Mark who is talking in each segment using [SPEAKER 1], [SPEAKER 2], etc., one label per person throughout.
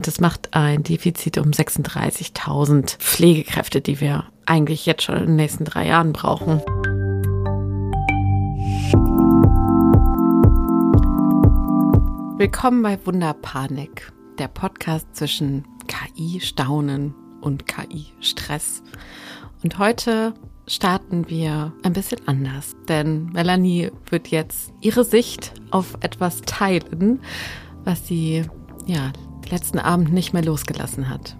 [SPEAKER 1] Das macht ein Defizit um 36.000 Pflegekräfte, die wir eigentlich jetzt schon in den nächsten 3 Jahren brauchen. Willkommen bei Wunderpanik, der Podcast zwischen KI-Staunen und KI-Stress. Und heute starten wir ein bisschen anders, denn Melanie wird jetzt ihre Sicht auf etwas teilen, was sie letzten Abend nicht mehr losgelassen hat.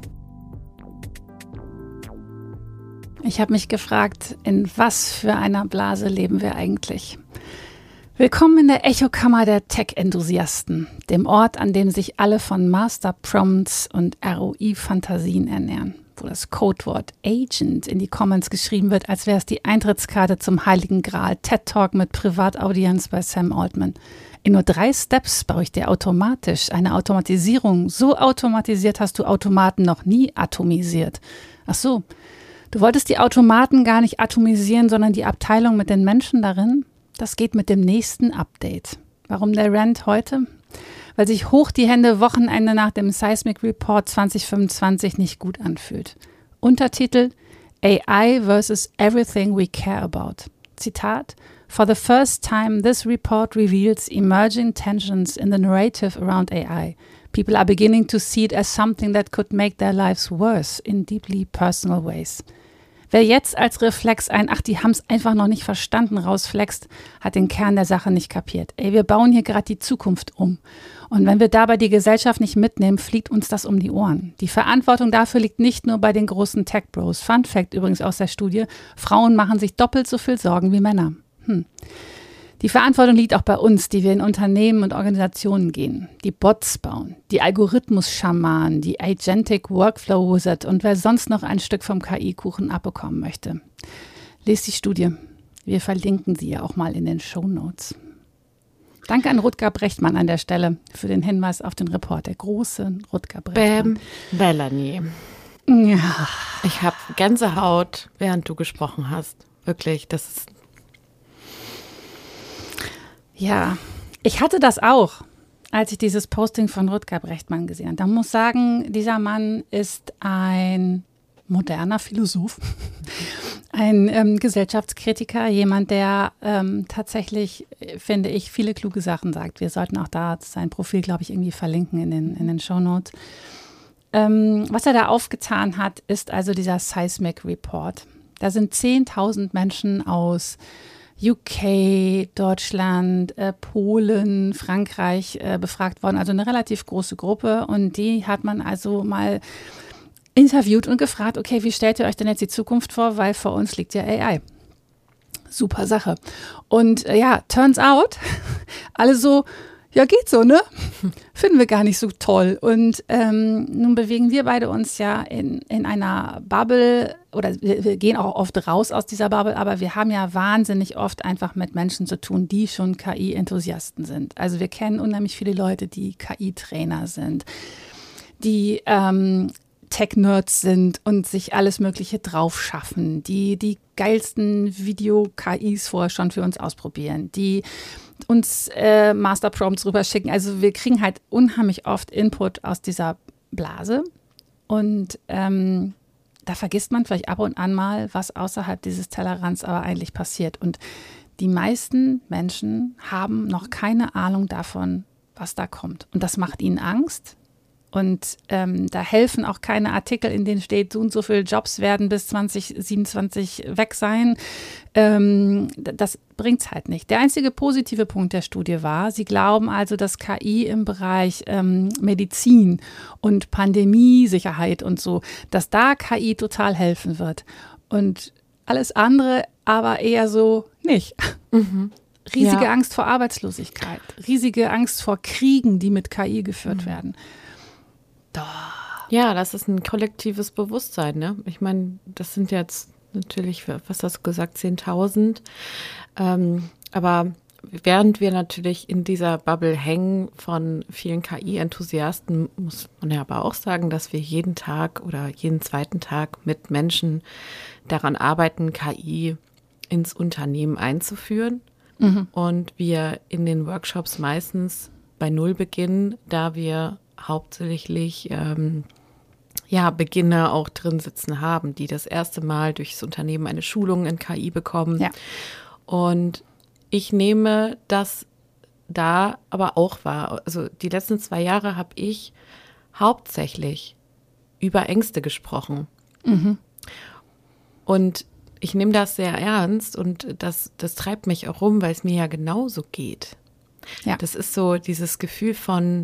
[SPEAKER 2] Ich habe mich gefragt, in was für einer Blase leben wir eigentlich? Willkommen in der Echokammer der Tech-Enthusiasten, dem Ort, an dem sich alle von Master-Prompts und ROI-Fantasien ernähren, wo das Codewort Agent in die Comments geschrieben wird, als wäre es die Eintrittskarte zum Heiligen Gral, TED-Talk mit Privataudienz bei Sam Altman. In nur 3 Steps baue ich dir automatisch eine Automatisierung. So automatisiert hast du Automaten noch nie atomisiert. Ach so, du wolltest die Automaten gar nicht atomisieren, sondern die Abteilung mit den Menschen darin? Das geht mit dem nächsten Update. Warum der Rant heute? Weil sich hoch die Hände Wochenende nach dem Seismic Report 2025 nicht gut anfühlt. Untertitel: AI versus Everything we care about. Zitat: For the first time, this report reveals emerging tensions in the narrative around AI. People are beginning to see it as something that could make their lives worse in deeply personal ways. Wer jetzt als Reflex die haben's einfach noch nicht verstanden rausflext, hat den Kern der Sache nicht kapiert. Wir bauen hier gerade die Zukunft um. Und wenn wir dabei die Gesellschaft nicht mitnehmen, fliegt uns das um die Ohren. Die Verantwortung dafür liegt nicht nur bei den großen Tech-Bros. Fun Fact übrigens aus der Studie: Frauen machen sich doppelt so viel Sorgen wie Männer. Die Verantwortung liegt auch bei uns, die wir in Unternehmen und Organisationen gehen, die Bots bauen, die Algorithmus-Schamanen, die Agentic Workflow Wizard und wer sonst noch ein Stück vom KI-Kuchen abbekommen möchte. Lest die Studie. Wir verlinken sie ja auch mal in den Shownotes. Danke an Rutger Brechtmann an der Stelle für den Hinweis auf den Report, der große Rutger Brechtmann.
[SPEAKER 1] Melanie.
[SPEAKER 2] Ja.
[SPEAKER 1] Ich habe Gänsehaut, während du gesprochen hast. Wirklich, das ist...
[SPEAKER 2] Ja, ich hatte das auch, als ich dieses Posting von Rutger Brechtmann gesehen habe. Da muss ich sagen, dieser Mann ist ein moderner Philosoph, ein Gesellschaftskritiker, jemand, der tatsächlich, finde ich, viele kluge Sachen sagt. Wir sollten auch da sein Profil, glaube ich, irgendwie verlinken in den Shownotes. Was er da aufgetan hat, ist also dieser Seismic Report. Da sind 10.000 Menschen aus UK, Deutschland, Polen, Frankreich befragt worden, also eine relativ große Gruppe, und die hat man also mal interviewt und gefragt, okay, wie stellt ihr euch denn jetzt die Zukunft vor, weil vor uns liegt ja AI. Super Sache. Und turns out, alle so, ja, geht so, ne? Finden wir gar nicht so toll. Und nun bewegen wir beide uns ja in einer Bubble, oder wir gehen auch oft raus aus dieser Bubble, aber wir haben ja wahnsinnig oft einfach mit Menschen zu tun, die schon KI-Enthusiasten sind. Also wir kennen unheimlich viele Leute, die KI-Trainer sind, die Tech-Nerds sind und sich alles Mögliche drauf schaffen, die geilsten Video-KIs vorher schon für uns ausprobieren, die uns Master-Prompts rüberschicken. Also wir kriegen halt unheimlich oft Input aus dieser Blase, und da vergisst man vielleicht ab und an mal, was außerhalb dieses Tellerrands aber eigentlich passiert. Und die meisten Menschen haben noch keine Ahnung davon, was da kommt. Und das macht ihnen Angst. Und da helfen auch keine Artikel, in denen steht, so und so viele Jobs werden bis 2027 weg sein. Das bringt es halt nicht. Der einzige positive Punkt der Studie war, sie glauben also, dass KI im Bereich Medizin und Pandemiesicherheit und so, dass da KI total helfen wird. Und alles andere aber eher so nicht.
[SPEAKER 1] Mhm.
[SPEAKER 2] Riesige Angst vor Arbeitslosigkeit, riesige Angst vor Kriegen, die mit KI geführt werden.
[SPEAKER 1] Ja, das ist ein kollektives Bewusstsein, ne? Ich meine, das sind jetzt natürlich, was hast du gesagt, 10.000. Aber während wir natürlich in dieser Bubble hängen von vielen KI-Enthusiasten, muss man ja aber auch sagen, dass wir jeden Tag oder jeden zweiten Tag mit Menschen daran arbeiten, KI ins Unternehmen einzuführen. Und wir in den Workshops meistens bei Null beginnen, da wir hauptsächlich Beginner auch drin sitzen haben, die das erste Mal durchs Unternehmen eine Schulung in KI bekommen.
[SPEAKER 2] Ja.
[SPEAKER 1] Und ich nehme das da aber auch wahr. Also die letzten 2 Jahre habe ich hauptsächlich über Ängste gesprochen. Und ich nehme das sehr ernst und das treibt mich auch rum, weil es mir ja genauso geht.
[SPEAKER 2] Ja.
[SPEAKER 1] Das ist so dieses Gefühl von,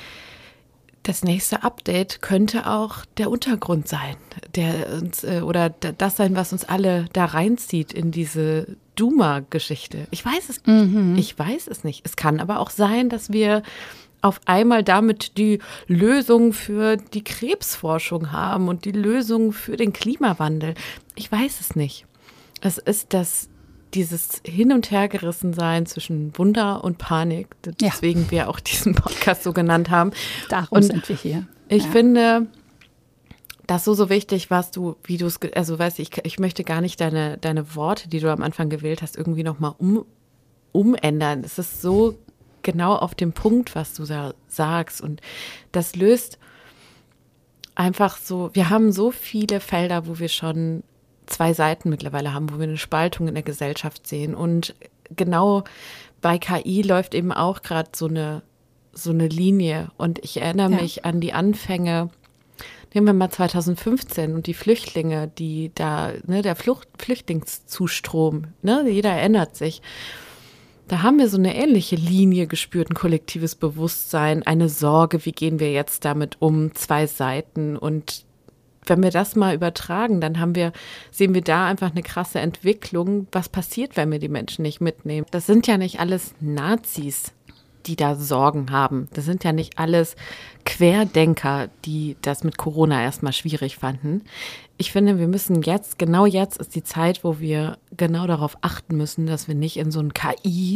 [SPEAKER 1] das nächste Update könnte auch der Untergrund sein, der uns oder das sein, was uns alle da reinzieht in diese Doomer-Geschichte. Ich weiß es nicht. Ich weiß es nicht. Es kann aber auch sein, dass wir auf einmal damit die Lösung für die Krebsforschung haben und die Lösung für den Klimawandel. Ich weiß es nicht. Es ist dieses Hin- und Hergerissensein zwischen Wunder und Panik, deswegen wir auch diesen Podcast so genannt haben.
[SPEAKER 2] Darum sind wir hier.
[SPEAKER 1] Ich finde das so wichtig, wie du es, also weißt du, ich möchte gar nicht deine Worte, die du am Anfang gewählt hast, irgendwie nochmal umändern. Es ist so genau auf dem Punkt, was du da sagst. Und das löst einfach so, wir haben so viele Felder, wo wir schon 2 Seiten mittlerweile haben, wo wir eine Spaltung in der Gesellschaft sehen. Und genau bei KI läuft eben auch gerade so eine Linie. Und ich erinnere mich an die Anfänge, nehmen wir mal 2015 und die Flüchtlinge, die da, der Flüchtlingszustrom, jeder erinnert sich. Da haben wir so eine ähnliche Linie gespürt, ein kollektives Bewusstsein, eine Sorge, wie gehen wir jetzt damit um, 2 Seiten. Und wenn wir das mal übertragen, dann sehen wir da einfach eine krasse Entwicklung. Was passiert, wenn wir die Menschen nicht mitnehmen? Das sind ja nicht alles Nazis, die da Sorgen haben. Das sind ja nicht alles Querdenker, die das mit Corona erstmal schwierig fanden. Ich finde, wir müssen genau jetzt ist die Zeit, wo wir genau darauf achten müssen, dass wir nicht in so einen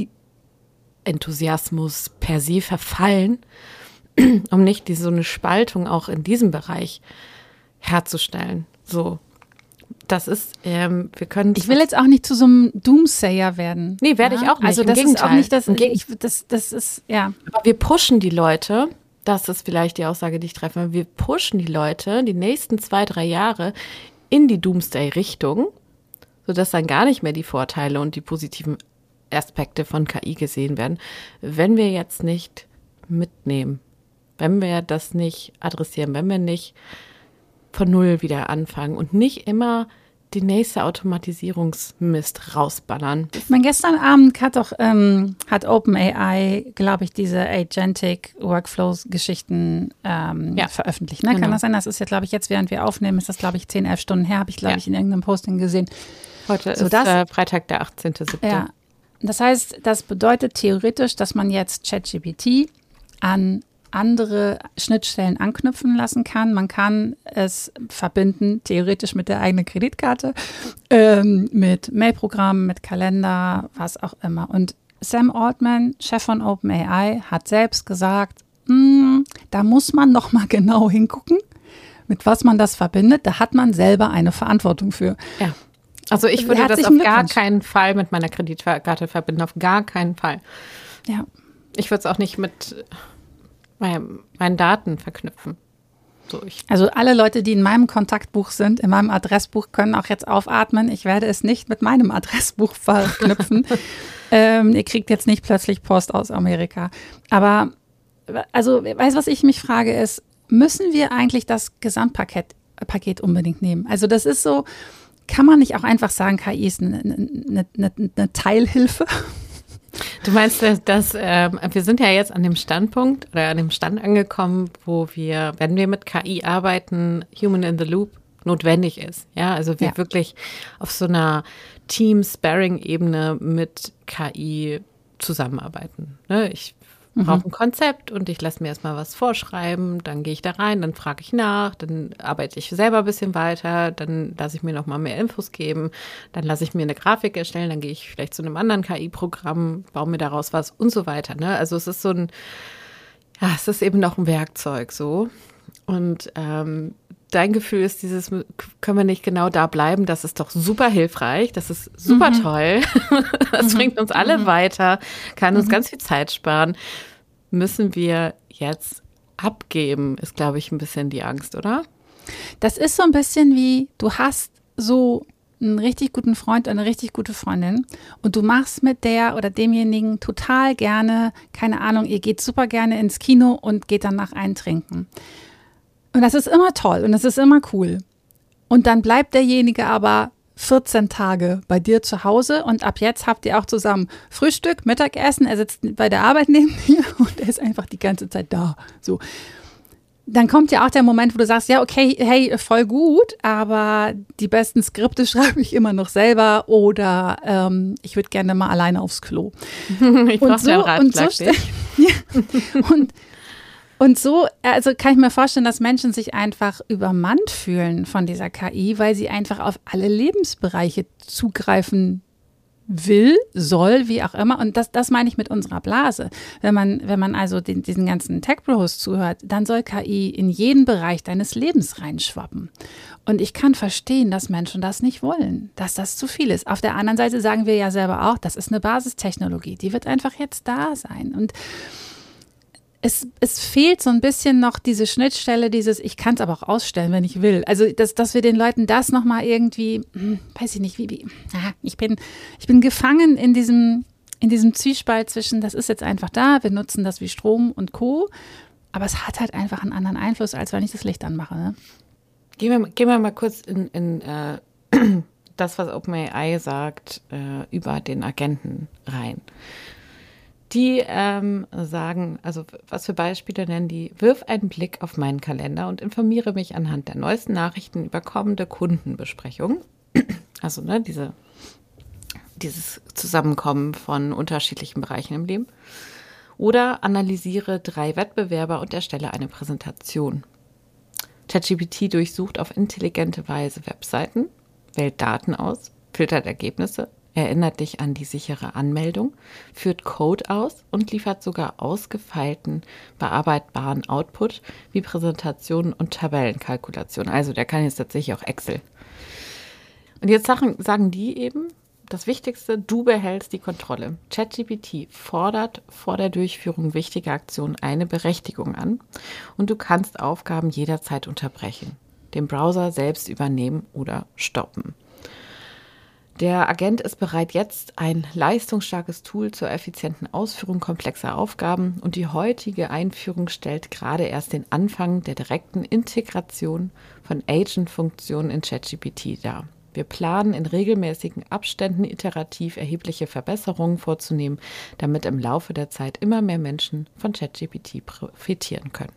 [SPEAKER 1] KI-Enthusiasmus per se verfallen, um nicht so eine Spaltung auch in diesem Bereich herzustellen. So, das ist, wir können.
[SPEAKER 2] Ich will jetzt auch nicht zu so einem Doomsayer werden.
[SPEAKER 1] Nee, werde ich auch nicht.
[SPEAKER 2] Also das ist auch nicht das. Das ist, ja.
[SPEAKER 1] Aber wir pushen die Leute, das ist vielleicht die Aussage, die ich treffe, wir pushen die Leute die nächsten 2, 3 Jahre in die Doomsday-Richtung, sodass dann gar nicht mehr die Vorteile und die positiven Aspekte von KI gesehen werden, wenn wir jetzt nicht mitnehmen, wenn wir das nicht adressieren, wenn wir nicht von Null wieder anfangen und nicht immer die nächste Automatisierungsmist rausballern.
[SPEAKER 2] Gestern Abend hat OpenAI, glaube ich, diese Agentic Workflows-Geschichten veröffentlicht. Ne? Genau. Kann das sein? Das ist ja, glaube ich, jetzt, während wir aufnehmen, ist das, glaube ich, 10, 11 Stunden her, habe ich, glaube ich, in irgendeinem Posting gesehen.
[SPEAKER 1] Heute ist Freitag, der 18.07.
[SPEAKER 2] Ja, das heißt, das bedeutet theoretisch, dass man jetzt ChatGPT an andere Schnittstellen anknüpfen lassen kann. Man kann es verbinden, theoretisch mit der eigenen Kreditkarte, mit Mailprogrammen, mit Kalender, was auch immer. Und Sam Altman, Chef von OpenAI, hat selbst gesagt, da muss man noch mal genau hingucken, mit was man das verbindet. Da hat man selber eine Verantwortung für.
[SPEAKER 1] Ja. Also ich würde das auf gar keinen Fall mit meiner Kreditkarte verbinden, auf gar keinen Fall.
[SPEAKER 2] Ja.
[SPEAKER 1] Ich würde es auch nicht mit meinen Daten verknüpfen. So,
[SPEAKER 2] also alle Leute, die in meinem Kontaktbuch sind, in meinem Adressbuch, können auch jetzt aufatmen. Ich werde es nicht mit meinem Adressbuch verknüpfen. Ihr kriegt jetzt nicht plötzlich Post aus Amerika. Aber, also, weißt du, was ich mich frage, ist, müssen wir eigentlich das Gesamtpaket unbedingt nehmen? Also das ist so, kann man nicht auch einfach sagen, KI ist eine Teilhilfe?
[SPEAKER 1] Du meinst, dass wir sind ja jetzt an dem Standpunkt oder an dem Stand angekommen, wo wir, wenn wir mit KI arbeiten, Human in the Loop notwendig ist. Ja, also wir wirklich auf so einer Team-Sparring-Ebene mit KI zusammenarbeiten. Ne? Ich brauche ein Konzept und ich lasse mir erstmal was vorschreiben, dann gehe ich da rein, dann frage ich nach, dann arbeite ich selber ein bisschen weiter, dann lasse ich mir noch mal mehr Infos geben, dann lasse ich mir eine Grafik erstellen, dann gehe ich vielleicht zu einem anderen KI-Programm, baue mir daraus was und so weiter. Ne? Also es ist so es ist eben noch ein Werkzeug so. Und dein Gefühl ist können wir nicht genau da bleiben, das ist doch super hilfreich, das ist super toll, das bringt uns alle weiter, kann uns ganz viel Zeit sparen. Müssen wir jetzt abgeben, ist, glaube ich, ein bisschen die Angst, oder?
[SPEAKER 2] Das ist so ein bisschen wie, du hast so einen richtig guten Freund, eine richtig gute Freundin und du machst mit der oder demjenigen total gerne, keine Ahnung, ihr geht super gerne ins Kino und geht danach eintrinken. Und das ist immer toll und das ist immer cool. Und dann bleibt derjenige aber 14 Tage bei dir zu Hause und ab jetzt habt ihr auch zusammen Frühstück, Mittagessen, er sitzt bei der Arbeit neben dir und er ist einfach die ganze Zeit da. So. Dann kommt ja auch der Moment, wo du sagst, ja, okay, hey, voll gut, aber die besten Skripte schreibe ich immer noch selber oder ich würde gerne mal alleine aufs Klo.
[SPEAKER 1] Ich brauche so, einen Ratschlag.
[SPEAKER 2] Und so, also kann ich mir vorstellen, dass Menschen sich einfach übermannt fühlen von dieser KI, weil sie einfach auf alle Lebensbereiche zugreifen will, soll, wie auch immer. Und das meine ich mit unserer Blase. Wenn man also diesen ganzen Tech-Bros zuhört, dann soll KI in jeden Bereich deines Lebens reinschwappen. Und ich kann verstehen, dass Menschen das nicht wollen, dass das zu viel ist. Auf der anderen Seite sagen wir ja selber auch, das ist eine Basistechnologie, die wird einfach jetzt da sein. Und es fehlt so ein bisschen noch diese Schnittstelle, ich kann es aber auch ausstellen, wenn ich will. Also, dass wir den Leuten das nochmal irgendwie, weiß ich nicht, ich bin gefangen in diesem Zwiespalt zwischen, das ist jetzt einfach da, wir nutzen das wie Strom und Co., aber es hat halt einfach einen anderen Einfluss, als wenn ich das Licht anmache. Ne?
[SPEAKER 1] Gehen wir mal kurz in das, was OpenAI sagt, über den Agenten rein. Die sagen, also was für Beispiele nennen die, wirf einen Blick auf meinen Kalender und informiere mich anhand der neuesten Nachrichten über kommende Kundenbesprechungen. Also dieses Zusammenkommen von unterschiedlichen Bereichen im Leben. Oder analysiere 3 Wettbewerber und erstelle eine Präsentation. ChatGPT durchsucht auf intelligente Weise Webseiten, wählt Daten aus, filtert Ergebnisse, erinnert dich an die sichere Anmeldung, führt Code aus und liefert sogar ausgefeilten, bearbeitbaren Output wie Präsentationen und Tabellenkalkulationen. Also der kann jetzt tatsächlich auch Excel. Und jetzt sagen die eben, das Wichtigste, du behältst die Kontrolle. ChatGPT fordert vor der Durchführung wichtiger Aktionen eine Berechtigung an und du kannst Aufgaben jederzeit unterbrechen, den Browser selbst übernehmen oder stoppen. Der Agent ist bereit jetzt ein leistungsstarkes Tool zur effizienten Ausführung komplexer Aufgaben und die heutige Einführung stellt gerade erst den Anfang der direkten Integration von Agent-Funktionen in ChatGPT dar. Wir planen in regelmäßigen Abständen iterativ erhebliche Verbesserungen vorzunehmen, damit im Laufe der Zeit immer mehr Menschen von ChatGPT profitieren können.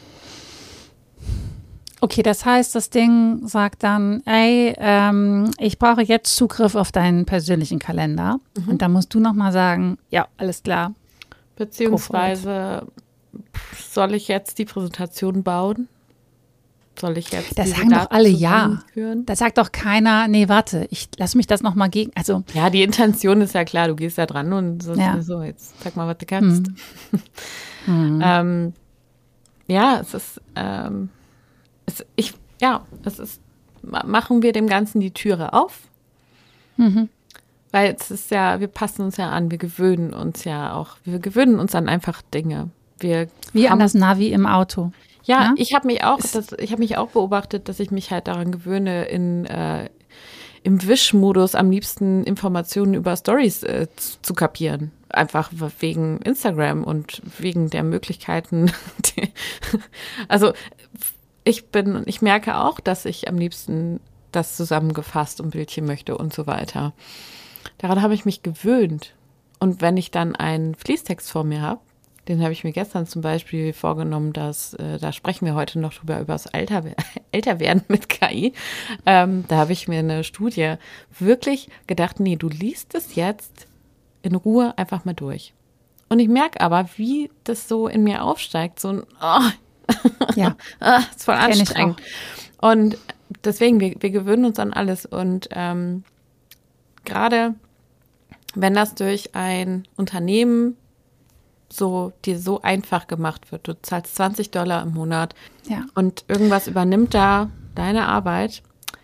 [SPEAKER 2] Okay, das heißt, das Ding sagt dann, ich brauche jetzt Zugriff auf deinen persönlichen Kalender. Und dann musst du nochmal sagen, ja, alles klar.
[SPEAKER 1] Beziehungsweise, soll ich jetzt die Präsentation bauen? Soll ich jetzt
[SPEAKER 2] das sagen doch alle ja. Da sagt doch keiner, nee, warte, ich lass mich das nochmal gegen. Also
[SPEAKER 1] ja, die Intention ist ja klar, du gehst da dran und so, jetzt sag mal, was du kannst. Es ist, machen wir dem Ganzen die Türe auf. Weil es ist ja, wir passen uns ja an, wir gewöhnen uns an einfach Dinge.
[SPEAKER 2] Wie an das Navi im Auto.
[SPEAKER 1] Ja, ich habe mich auch beobachtet, dass ich mich halt daran gewöhne, im Wischmodus am liebsten Informationen über Stories zu kapieren. Einfach wegen Instagram und wegen der Möglichkeiten. Also ich merke auch, dass ich am liebsten das zusammengefasst und Bildchen möchte und so weiter. Daran habe ich mich gewöhnt. Und wenn ich dann einen Fließtext vor mir habe, den habe ich mir gestern zum Beispiel vorgenommen, da sprechen wir heute noch drüber, über das Älterwerden mit KI. Da habe ich mir eine Studie wirklich gedacht, nee, du liest es jetzt in Ruhe einfach mal durch. Und ich merke aber, wie das so in mir aufsteigt, so ein, ist voll anstrengend. Und deswegen, wir gewöhnen uns an alles. Und gerade wenn das durch ein Unternehmen dir so einfach gemacht wird. Du zahlst $20 im Monat und irgendwas übernimmt da deine Arbeit.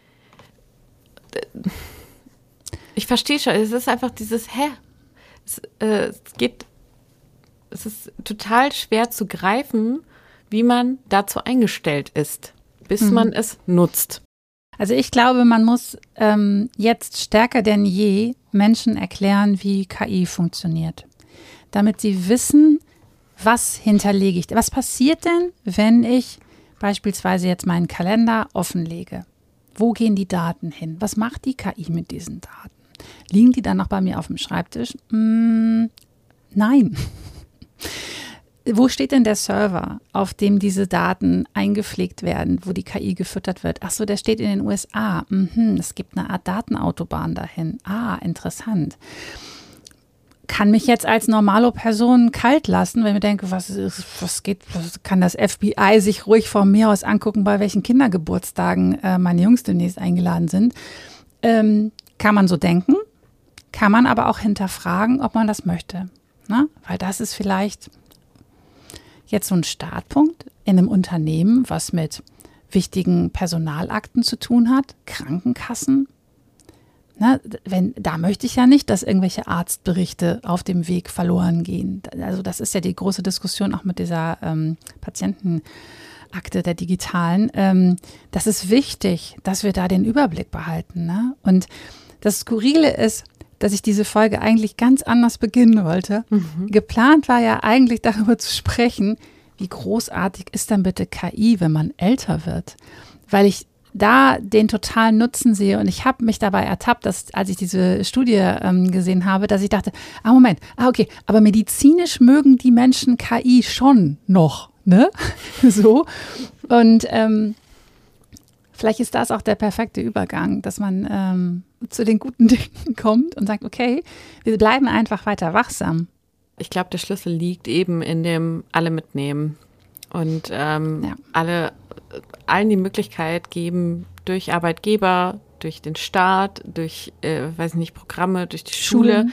[SPEAKER 1] Ich verstehe schon, es ist einfach dieses es ist total schwer zu greifen, wie man dazu eingestellt ist, bis man es nutzt.
[SPEAKER 2] Also ich glaube, man muss jetzt stärker denn je Menschen erklären, wie KI funktioniert, damit sie wissen, was hinterlege ich. Was passiert denn, wenn ich beispielsweise jetzt meinen Kalender offenlege? Wo gehen die Daten hin? Was macht die KI mit diesen Daten? Liegen die dann noch bei mir auf dem Schreibtisch? Nein. Wo steht denn der Server, auf dem diese Daten eingepflegt werden, wo die KI gefüttert wird? Ach so, der steht in den USA. Es gibt eine Art Datenautobahn dahin. Interessant. Kann mich jetzt als normale Person kalt lassen, wenn ich mir denke, was kann das FBI sich ruhig von mir aus angucken, bei welchen Kindergeburtstagen meine Jungs demnächst eingeladen sind. Kann man so denken, kann man aber auch hinterfragen, ob man das möchte. Ne? Weil das ist vielleicht jetzt so ein Startpunkt in einem Unternehmen, was mit wichtigen Personalakten zu tun hat, Krankenkassen. Na, da möchte ich ja nicht, dass irgendwelche Arztberichte auf dem Weg verloren gehen. Also das ist ja die große Diskussion auch mit dieser Patientenakte der digitalen. Das ist wichtig, dass wir da den Überblick behalten. Ne? Und das Skurrile ist, dass ich diese Folge eigentlich ganz anders beginnen wollte. Geplant war ja eigentlich darüber zu sprechen, wie großartig ist denn bitte KI, wenn man älter wird? Weil ich da den totalen Nutzen sehe und ich habe mich dabei ertappt, dass als ich diese Studie gesehen habe, dass ich dachte, Moment, okay, aber medizinisch mögen die Menschen KI schon noch, ne? So. Und vielleicht ist das auch der perfekte Übergang, dass man zu den guten Dingen kommt und sagt, okay, wir bleiben einfach weiter wachsam.
[SPEAKER 1] Ich glaube, der Schlüssel liegt eben in dem alle mitnehmen und allen die Möglichkeit geben, durch Arbeitgeber, durch den Staat, durch, Programme, durch die Schule,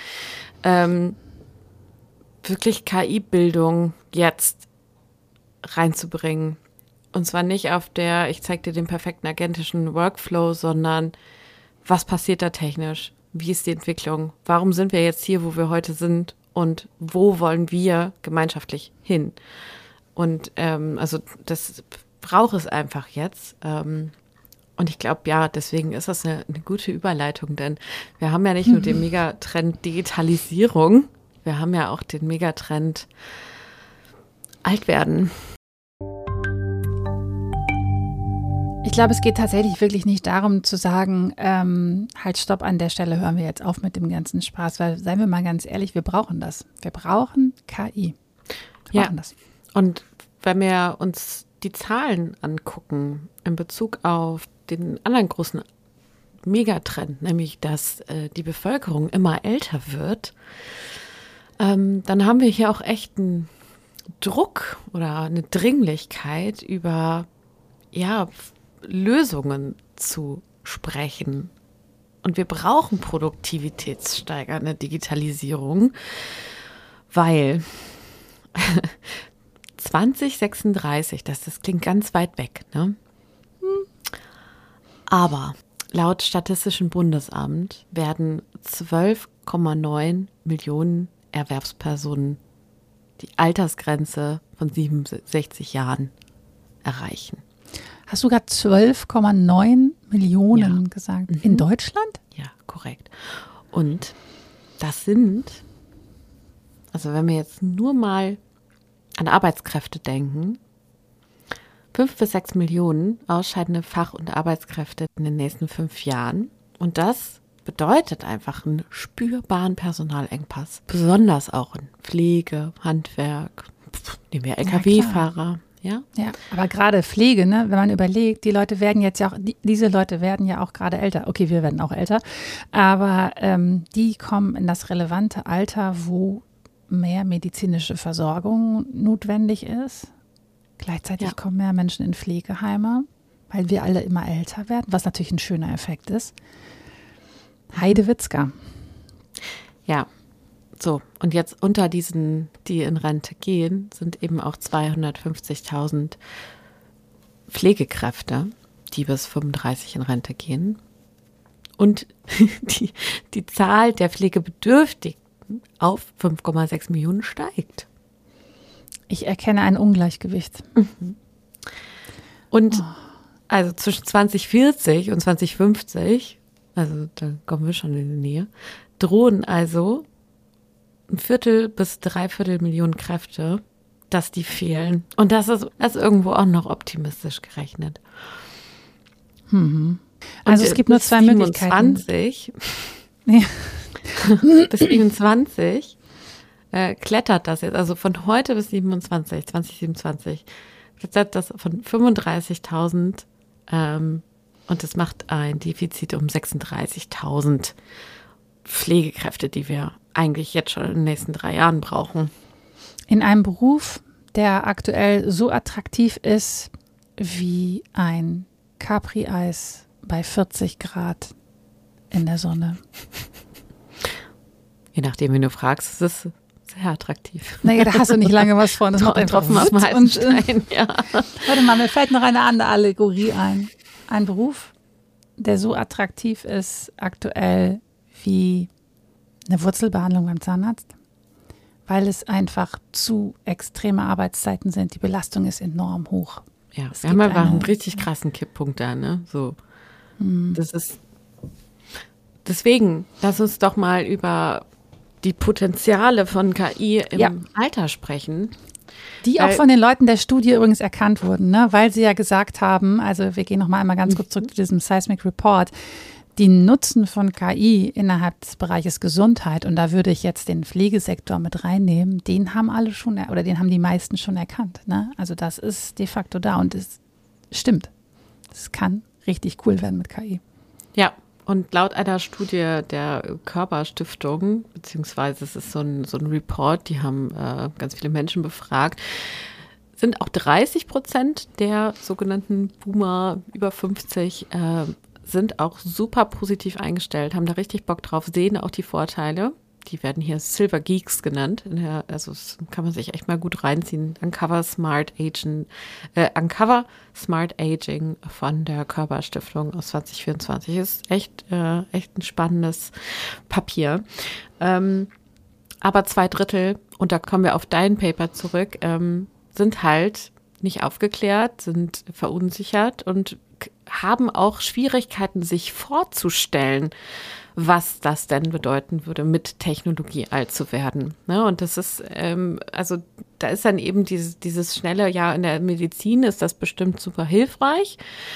[SPEAKER 1] wirklich KI-Bildung jetzt reinzubringen. Und zwar nicht auf der, ich zeige dir den perfekten agentischen Workflow, sondern was passiert da technisch? Wie ist die Entwicklung? Warum sind wir jetzt hier, wo wir heute sind? Und wo wollen wir gemeinschaftlich hin? Und das braucht es einfach jetzt. Und ich glaube, ja, deswegen ist das eine gute Überleitung, denn wir haben ja nicht nur den Megatrend Digitalisierung, wir haben ja auch den Megatrend Altwerden.
[SPEAKER 2] Ich glaube, es geht tatsächlich wirklich nicht darum zu sagen, halt stopp, an der Stelle hören wir jetzt auf mit dem ganzen Spaß, weil, seien wir mal ganz ehrlich, wir brauchen das. Wir brauchen KI. Wir brauchen das.
[SPEAKER 1] Und wenn wir uns die Zahlen angucken in Bezug auf den anderen großen Megatrend, nämlich dass die Bevölkerung immer älter wird, dann haben wir hier auch echt einen Druck oder eine Dringlichkeit über Lösungen zu sprechen. Und wir brauchen produktivitätssteigernde Digitalisierung, weil 2036, das klingt ganz weit weg, ne? Aber laut Statistischem Bundesamt werden 12,9 Millionen Erwerbspersonen die Altersgrenze von 67 Jahren erreichen.
[SPEAKER 2] Hast du gerade 12,9 Millionen gesagt? In Deutschland?
[SPEAKER 1] Ja, korrekt. Und das sind, also wenn wir jetzt nur mal an Arbeitskräfte denken, 5 bis 6 Millionen ausscheidende Fach- und Arbeitskräfte in den nächsten 5 Jahren. Und das bedeutet einfach einen spürbaren Personalengpass. Besonders auch in Pflege, Handwerk, nehmen wir LKW-Fahrer. Ja,
[SPEAKER 2] aber gerade Pflege, ne, wenn man überlegt, die Leute werden jetzt ja auch, diese Leute werden ja auch gerade älter. Okay, wir werden auch älter, aber die kommen in das relevante Alter, wo mehr medizinische Versorgung notwendig ist. Gleichzeitig kommen mehr Menschen in Pflegeheime, weil wir alle immer älter werden, was natürlich ein schöner Effekt ist. Heidewitzka.
[SPEAKER 1] Ja. So, und jetzt unter diesen, die in Rente gehen, sind eben auch 250.000 Pflegekräfte, die bis 35 in Rente gehen. Und die Zahl der Pflegebedürftigen auf 5,6 Millionen steigt.
[SPEAKER 2] Ich erkenne ein Ungleichgewicht.
[SPEAKER 1] Und also zwischen 2040 und 2050, also da kommen wir schon in die Nähe, drohen also 1/4 bis 3/4 Millionen Kräfte, dass die fehlen. Und das ist irgendwo auch noch optimistisch gerechnet.
[SPEAKER 2] Also es gibt nur zwei Möglichkeiten.
[SPEAKER 1] Bis 27 klettert das jetzt, also von heute bis 2027, klettert das von 35.000 und das macht ein Defizit um 36.000 Pflegekräfte, die wir eigentlich jetzt schon in den nächsten 3 Jahren brauchen.
[SPEAKER 2] In einem Beruf, der aktuell so attraktiv ist wie ein Capri-Eis bei 40 Grad in der Sonne.
[SPEAKER 1] Je nachdem, wen du fragst, ist es sehr attraktiv.
[SPEAKER 2] Naja, da hast du nicht lange was von. Das macht einfach
[SPEAKER 1] Tropfen auf dem heißen Stein, ja.
[SPEAKER 2] Warte mal, mir fällt noch eine andere Allegorie ein. Ein Beruf, der so attraktiv ist aktuell wie eine Wurzelbehandlung beim Zahnarzt, weil es einfach zu extreme Arbeitszeiten sind. Die Belastung ist enorm hoch.
[SPEAKER 1] Ja, wir haben einfach einen richtig krassen Kipppunkt da, ne? So, das ist, deswegen, lass uns doch mal über die Potenziale von KI im Alter sprechen.
[SPEAKER 2] Die auch von den Leuten der Studie übrigens erkannt wurden, ne? Weil sie ja gesagt haben, also wir gehen noch mal einmal ganz kurz zurück zu diesem Seismic Report, die Nutzen von KI innerhalb des Bereiches Gesundheit, und da würde ich jetzt den Pflegesektor mit reinnehmen, den haben alle schon, oder den haben die meisten schon erkannt, ne? Also das ist de facto da und es stimmt. Es kann richtig cool werden mit KI.
[SPEAKER 1] Ja. Und laut einer Studie der Körperstiftung, beziehungsweise es ist so ein Report, die haben ganz viele Menschen befragt, sind auch 30% der sogenannten Boomer über 50 sind auch super positiv eingestellt, haben da richtig Bock drauf, sehen auch die Vorteile. Die werden hier Silver Geeks genannt. Also das kann man sich echt mal gut reinziehen. Uncover Smart Aging von der Körperstiftung aus 2024 ist echt ein spannendes Papier. Aber 2/3, und da kommen wir auf dein Paper zurück, sind halt nicht aufgeklärt, sind verunsichert und haben auch Schwierigkeiten, sich vorzustellen, was das denn bedeuten würde, mit Technologie alt zu werden. Ne? Und das ist, also da ist dann eben dieses schnelle, ja, in der Medizin ist das bestimmt super hilfreich,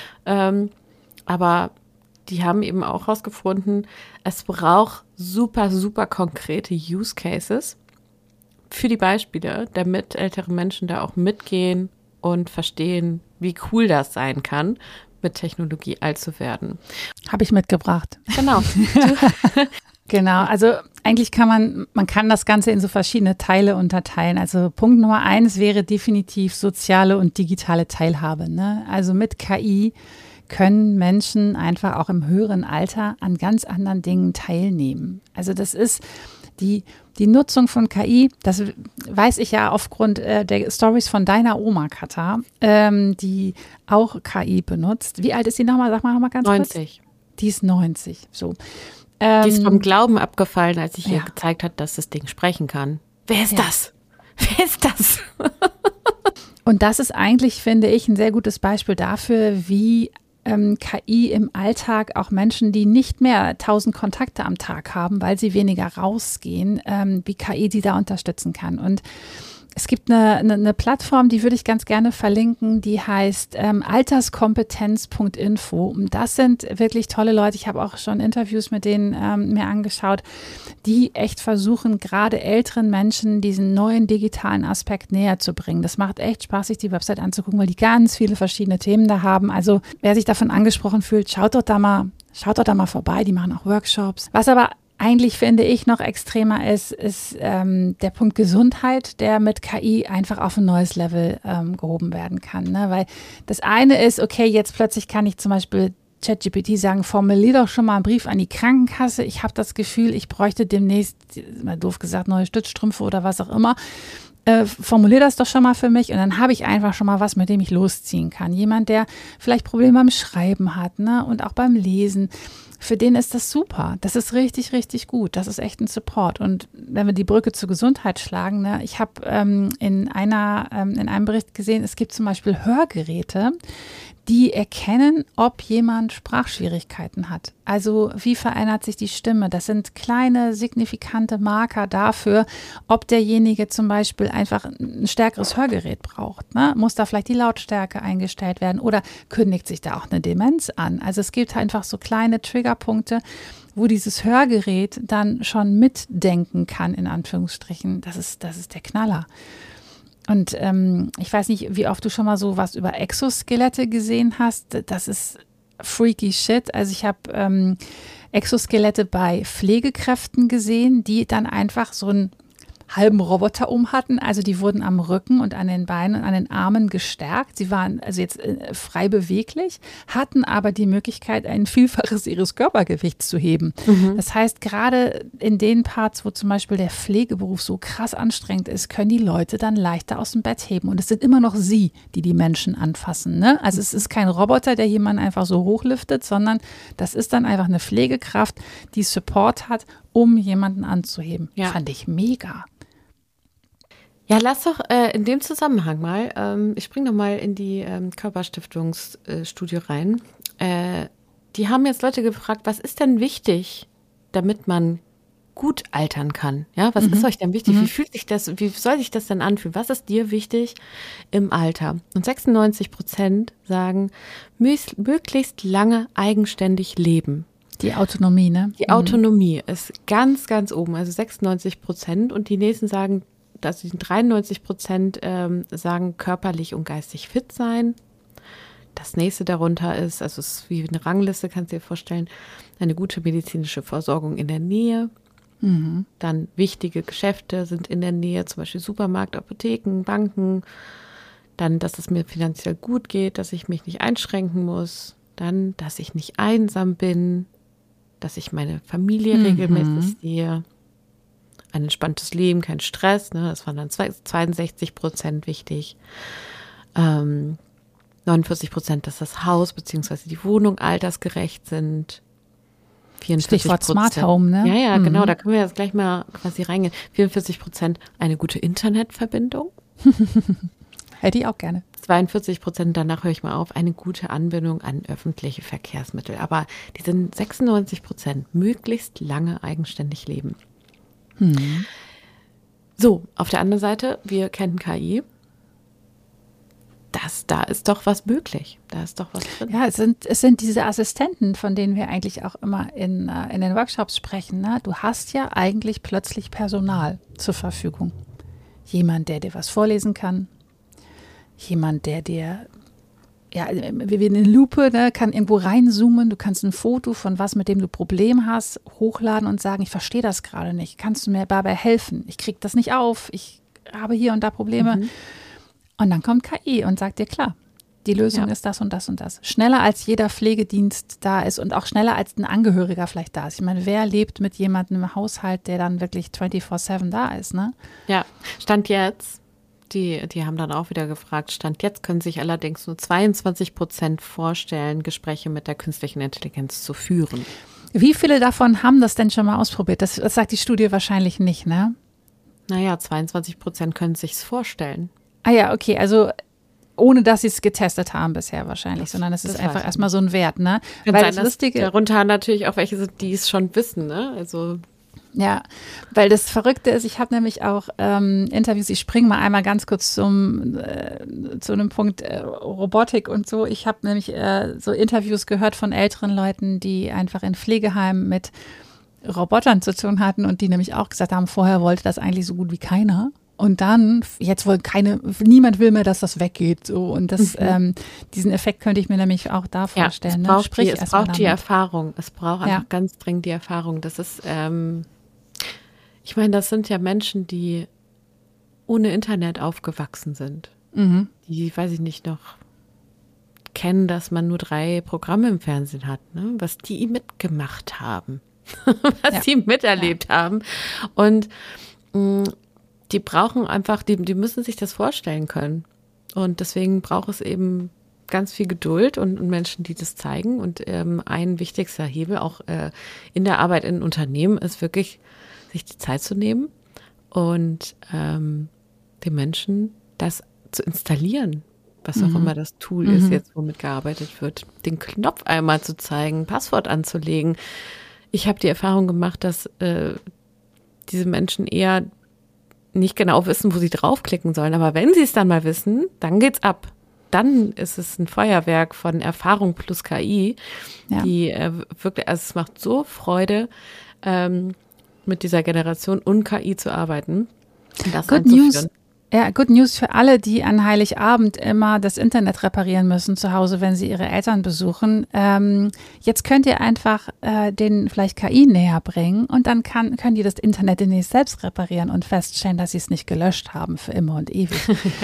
[SPEAKER 1] aber die haben eben auch herausgefunden, es braucht super, super konkrete Use Cases für die Beispiele, damit ältere Menschen da auch mitgehen und verstehen, wie cool das sein kann, mit Technologie alt zu werden.
[SPEAKER 2] Habe ich mitgebracht.
[SPEAKER 1] Genau.
[SPEAKER 2] Genau, also eigentlich kann man kann das Ganze in so verschiedene Teile unterteilen. Also Punkt Nummer 1 wäre definitiv soziale und digitale Teilhabe, ne? Also mit KI können Menschen einfach auch im höheren Alter an ganz anderen Dingen teilnehmen. Also das ist die Nutzung von KI, das weiß ich ja aufgrund der Stories von deiner Oma, Katha, die auch KI benutzt. Wie alt ist sie nochmal? Sag mal nochmal ganz
[SPEAKER 1] 90.
[SPEAKER 2] kurz. Die ist 90, so.
[SPEAKER 1] Die ist vom Glauben abgefallen, als ich ihr gezeigt habe, dass das Ding sprechen kann. Wer ist das? Wer ist das?
[SPEAKER 2] Und das ist eigentlich, finde ich, ein sehr gutes Beispiel dafür, wie KI im Alltag auch Menschen, die nicht mehr 1000 Kontakte am Tag haben, weil sie weniger rausgehen, wie KI die da unterstützen kann. Und es gibt eine Plattform, die würde ich ganz gerne verlinken, die heißt alterskompetenz.info. Und das sind wirklich tolle Leute. Ich habe auch schon Interviews mit denen mir angeschaut, die echt versuchen, gerade älteren Menschen diesen neuen digitalen Aspekt näher zu bringen. Das macht echt Spaß, sich die Website anzugucken, weil die ganz viele verschiedene Themen da haben. Also wer sich davon angesprochen fühlt, schaut dort da mal vorbei. Die machen auch Workshops. Was aber eigentlich, finde ich, noch extremer ist der Punkt Gesundheit, der mit KI einfach auf ein neues Level gehoben werden kann. Ne? Weil das eine ist, okay, jetzt plötzlich kann ich zum Beispiel ChatGPT sagen, formulier doch schon mal einen Brief an die Krankenkasse. Ich habe das Gefühl, ich bräuchte demnächst, mal doof gesagt, neue Stützstrümpfe oder was auch immer. formulier das doch schon mal für mich und dann habe ich einfach schon mal was, mit dem ich losziehen kann. Jemand, der vielleicht Probleme beim Schreiben hat, ne, und auch beim Lesen. Für den ist das super. Das ist richtig, richtig gut. Das ist echt ein Support. Und wenn wir die Brücke zur Gesundheit schlagen, ne, ich habe in einem Bericht gesehen, es gibt zum Beispiel Hörgeräte, die erkennen, ob jemand Sprachschwierigkeiten hat. Also wie verändert sich die Stimme? Das sind kleine, signifikante Marker dafür, ob derjenige zum Beispiel einfach ein stärkeres Hörgerät braucht. Ne? Muss da vielleicht die Lautstärke eingestellt werden oder kündigt sich da auch eine Demenz an? Also es gibt einfach so kleine Triggerpunkte, wo dieses Hörgerät dann schon mitdenken kann, in Anführungsstrichen. Das ist der Knaller. Und ich weiß nicht, wie oft du schon mal so was über Exoskelette gesehen hast. Das ist freaky shit. Also ich habe Exoskelette bei Pflegekräften gesehen, die dann einfach so einen halben Roboter hatten. Also die wurden am Rücken und an den Beinen und an den Armen gestärkt. Sie waren also jetzt frei beweglich, hatten aber die Möglichkeit, ein Vielfaches ihres Körpergewichts zu heben. Mhm. Das heißt, gerade in den Parts, wo zum Beispiel der Pflegeberuf so krass anstrengend ist, können die Leute dann leichter aus dem Bett heben. Und es sind immer noch sie, die die Menschen anfassen. Ne? Also es ist kein Roboter, der jemanden einfach so hochliftet, sondern das ist dann einfach eine Pflegekraft, die Support hat, um jemanden anzuheben. Ja. Fand ich mega.
[SPEAKER 1] Ja, lass doch in dem Zusammenhang mal, ich springe noch mal in die Körperstiftungsstudie rein. Die haben jetzt Leute gefragt, was ist denn wichtig, damit man gut altern kann? Ja, was ist euch denn wichtig? Wie fühlt sich das, wie soll sich das denn anfühlen? Was ist dir wichtig im Alter? Und 96% sagen, möglichst lange eigenständig leben.
[SPEAKER 2] Die Autonomie, ne?
[SPEAKER 1] Die Autonomie ist ganz, ganz oben, also 96%. Und die nächsten sagen, also die 93% sagen körperlich und geistig fit sein. Das nächste darunter ist, also es ist wie eine Rangliste, kannst du dir vorstellen, eine gute medizinische Versorgung in der Nähe. Mhm. Dann wichtige Geschäfte sind in der Nähe, zum Beispiel Supermarkt, Apotheken, Banken. Dann, dass es mir finanziell gut geht, dass ich mich nicht einschränken muss. Dann, dass ich nicht einsam bin, dass ich meine Familie regelmäßig sehe. Ein entspanntes Leben, kein Stress, ne? Das waren dann 62% wichtig. 49%, dass das Haus bzw. die Wohnung altersgerecht sind. 44%.
[SPEAKER 2] Stichwort Smart Home, ne?
[SPEAKER 1] Ja, genau, da können wir jetzt gleich mal quasi reingehen. 44% eine gute Internetverbindung.
[SPEAKER 2] Hätte ich auch gerne.
[SPEAKER 1] 42%, danach höre ich mal auf, eine gute Anbindung an öffentliche Verkehrsmittel. Aber die sind 96%, möglichst lange eigenständig leben. So, auf der anderen Seite, wir kennen KI. Da ist doch was möglich. Da ist doch was drin.
[SPEAKER 2] Ja, es sind diese Assistenten, von denen wir eigentlich auch immer in den Workshops sprechen. Ne? Du hast ja eigentlich plötzlich Personal zur Verfügung. Jemand, der dir was vorlesen kann. Jemand, der dir, ja, wie eine Lupe, ne, kann irgendwo reinzoomen. Du kannst ein Foto von was, mit dem du Problem hast, hochladen und sagen, ich verstehe das gerade nicht. Kannst du mir dabei helfen? Ich kriege das nicht auf. Ich habe hier und da Probleme. Und dann kommt KI und sagt dir, klar, die Lösung ist das und das und das. Schneller als jeder Pflegedienst da ist und auch schneller als ein Angehöriger vielleicht da ist. Ich meine, wer lebt mit jemandem im Haushalt, der dann wirklich 24/7 da ist, ne?
[SPEAKER 1] Ja, Stand jetzt. Die haben dann auch wieder gefragt, Stand jetzt können sich allerdings nur 22% vorstellen, Gespräche mit der künstlichen Intelligenz zu führen.
[SPEAKER 2] Wie viele davon haben das denn schon mal ausprobiert? Das sagt die Studie wahrscheinlich nicht, ne?
[SPEAKER 1] Naja, 22% können sich's vorstellen.
[SPEAKER 2] Ah ja, okay, also ohne dass sie es getestet haben bisher wahrscheinlich, sondern es ist einfach erstmal so ein Wert, ne?
[SPEAKER 1] Kann weil sein, das Lustige, darunter natürlich auch welche sind, die es schon wissen, ne? Also
[SPEAKER 2] ja, weil das Verrückte ist, ich habe nämlich auch Interviews, ich springe mal einmal ganz kurz zu einem Punkt Robotik und so. Ich habe nämlich so Interviews gehört von älteren Leuten, die einfach in Pflegeheimen mit Robotern zu tun hatten und die nämlich auch gesagt haben, vorher wollte das eigentlich so gut wie keiner. Und dann, jetzt niemand will mehr, dass das weggeht. So. Und das, diesen Effekt könnte ich mir nämlich auch da vorstellen.
[SPEAKER 1] Ja, es braucht die Erfahrung. Es braucht einfach ganz dringend die Erfahrung. Das ist, ich meine, das sind ja Menschen, die ohne Internet aufgewachsen sind. Mhm. Die, weiß ich nicht, noch kennen, dass man nur 3 Programme im Fernsehen hat, ne? Was die mitgemacht haben. Was die miterlebt haben. Und die brauchen einfach, die müssen sich das vorstellen können. Und deswegen braucht es eben ganz viel Geduld und Menschen, die das zeigen. Und ein wichtigster Hebel auch in der Arbeit in Unternehmen ist wirklich, sich die Zeit zu nehmen und den Menschen das zu installieren, was auch immer das Tool ist jetzt, womit gearbeitet wird. Den Knopf einmal zu zeigen, Passwort anzulegen. Ich habe die Erfahrung gemacht, dass diese Menschen eher nicht genau wissen, wo sie draufklicken sollen. Aber wenn sie es dann mal wissen, dann geht's ab. Dann ist es ein Feuerwerk von Erfahrung plus KI, die wirklich, also es macht so Freude, mit dieser Generation und KI zu arbeiten. Das
[SPEAKER 2] Good News. Ja, Good News für alle, die an Heiligabend immer das Internet reparieren müssen zu Hause, wenn sie ihre Eltern besuchen. Jetzt könnt ihr einfach denen vielleicht KI näher bringen und dann können die das Internet demnächst selbst reparieren und feststellen, dass sie es nicht gelöscht haben für immer und ewig.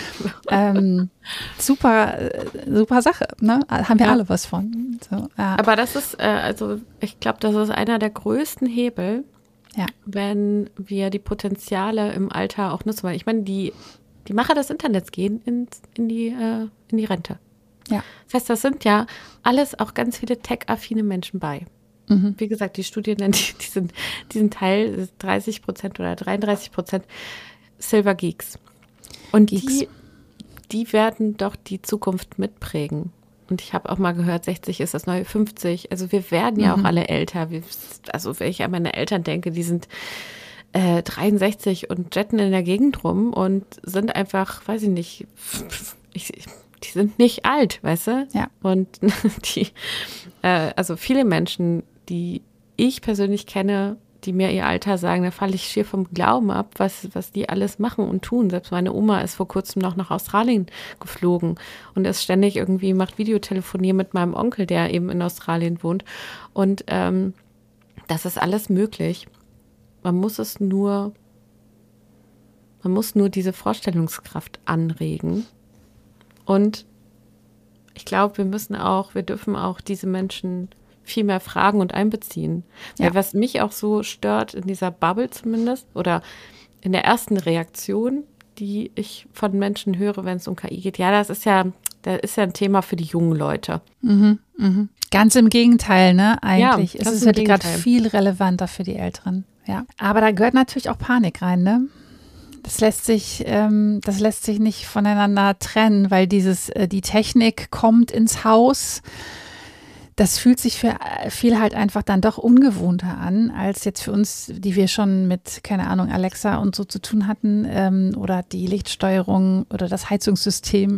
[SPEAKER 2] Super Sache, ne? Haben wir alle was von. So,
[SPEAKER 1] aber das ist, also ich glaube, das ist einer der größten Hebel, wenn wir die Potenziale im Alter auch nutzen wollen. Ich meine, die Macher des Internets gehen in die Rente. Ja. Das heißt, das sind ja alles auch ganz viele tech-affine Menschen bei. Wie gesagt, die Studien, die sind Teil 30% oder 33% Silver Geeks. Und die werden doch die Zukunft mitprägen. Und ich habe auch mal gehört, 60 ist das neue 50. Also wir werden ja auch alle älter. Also wenn ich an meine Eltern denke, die sind 63 und jetten in der Gegend rum und sind einfach, weiß ich nicht, die sind nicht alt, weißt du? Ja. Und also viele Menschen, die ich persönlich kenne, die mir ihr Alter sagen, da falle ich schier vom Glauben ab, was die alles machen und tun. Selbst meine Oma ist vor kurzem noch nach Australien geflogen und ist ständig irgendwie, macht Videotelefonie mit meinem Onkel, der eben in Australien wohnt. Und das ist alles möglich. Man muss nur diese Vorstellungskraft anregen. Und ich glaube, wir dürfen auch diese Menschen viel mehr fragen und einbeziehen. Weil was mich auch so stört, in dieser Bubble zumindest, oder in der ersten Reaktion, die ich von Menschen höre, wenn es um KI geht, das ist ja ein Thema für die jungen Leute.
[SPEAKER 2] Ganz im Gegenteil, ne? Eigentlich ist es gerade viel relevanter für die Älteren. Ja. Aber da gehört natürlich auch Panik rein, ne? Das lässt sich nicht voneinander trennen, weil die Technik kommt ins Haus. Das fühlt sich für viele halt einfach dann doch ungewohnter an, als jetzt für uns, die wir schon mit, keine Ahnung, Alexa und so zu tun hatten, oder die Lichtsteuerung oder das Heizungssystem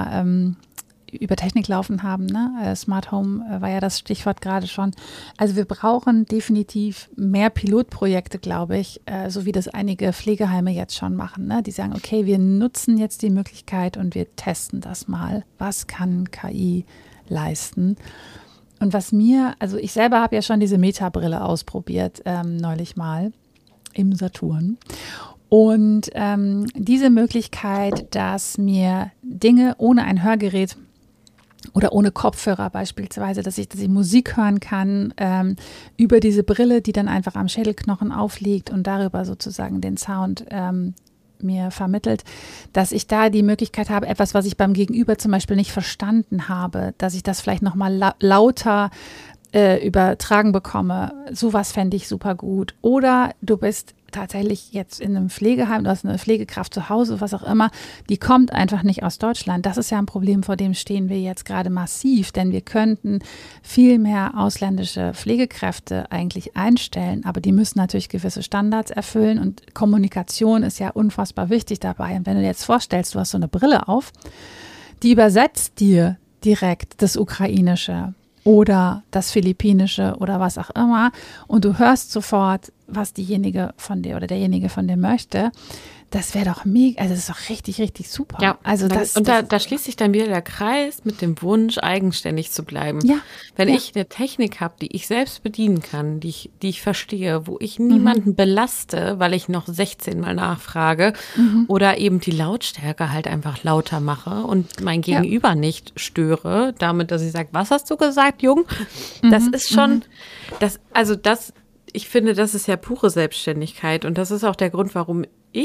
[SPEAKER 2] über Technik laufen haben. Ne? Smart Home war ja das Stichwort gerade schon. Also wir brauchen definitiv mehr Pilotprojekte, glaube ich, so wie das einige Pflegeheime jetzt schon machen. Ne? Die sagen, okay, wir nutzen jetzt die Möglichkeit und wir testen das mal. Was kann KI leisten? Und also ich selber habe ja schon diese Meta-Brille ausprobiert, neulich mal im Saturn. Und diese Möglichkeit, dass mir Dinge ohne ein Hörgerät oder ohne Kopfhörer beispielsweise, dass ich Musik hören kann, über diese Brille, die dann einfach am Schädelknochen aufliegt und darüber sozusagen den Sound mir vermittelt, dass ich da die Möglichkeit habe, etwas, was ich beim Gegenüber zum Beispiel nicht verstanden habe, dass ich das vielleicht nochmal lauter übertragen bekomme. Sowas fände ich super gut. Oder du bist tatsächlich jetzt in einem Pflegeheim, du hast eine Pflegekraft zu Hause, was auch immer, die kommt einfach nicht aus Deutschland. Das ist ja ein Problem, vor dem stehen wir jetzt gerade massiv, denn wir könnten viel mehr ausländische Pflegekräfte eigentlich einstellen, aber die müssen natürlich gewisse Standards erfüllen und Kommunikation ist ja unfassbar wichtig dabei. Und wenn du dir jetzt vorstellst, du hast so eine Brille auf, die übersetzt dir direkt das Ukrainische oder das Philippinische oder was auch immer und du hörst sofort, was diejenige von dir oder derjenige von dir möchte, das wäre doch mega, also das ist doch richtig, richtig super.
[SPEAKER 1] Ja, also da schließt sich dann wieder der Kreis mit dem Wunsch, eigenständig zu bleiben. Ja, wenn ich eine Technik habe, die ich selbst bedienen kann, die ich verstehe, wo ich niemanden belaste, weil ich noch 16 Mal nachfrage oder eben die Lautstärke halt einfach lauter mache und mein Gegenüber nicht störe, damit, dass ich sage, was hast du gesagt, Jung? Das ist schon, ich finde, das ist ja pure Selbstständigkeit und das ist auch der Grund, warum ich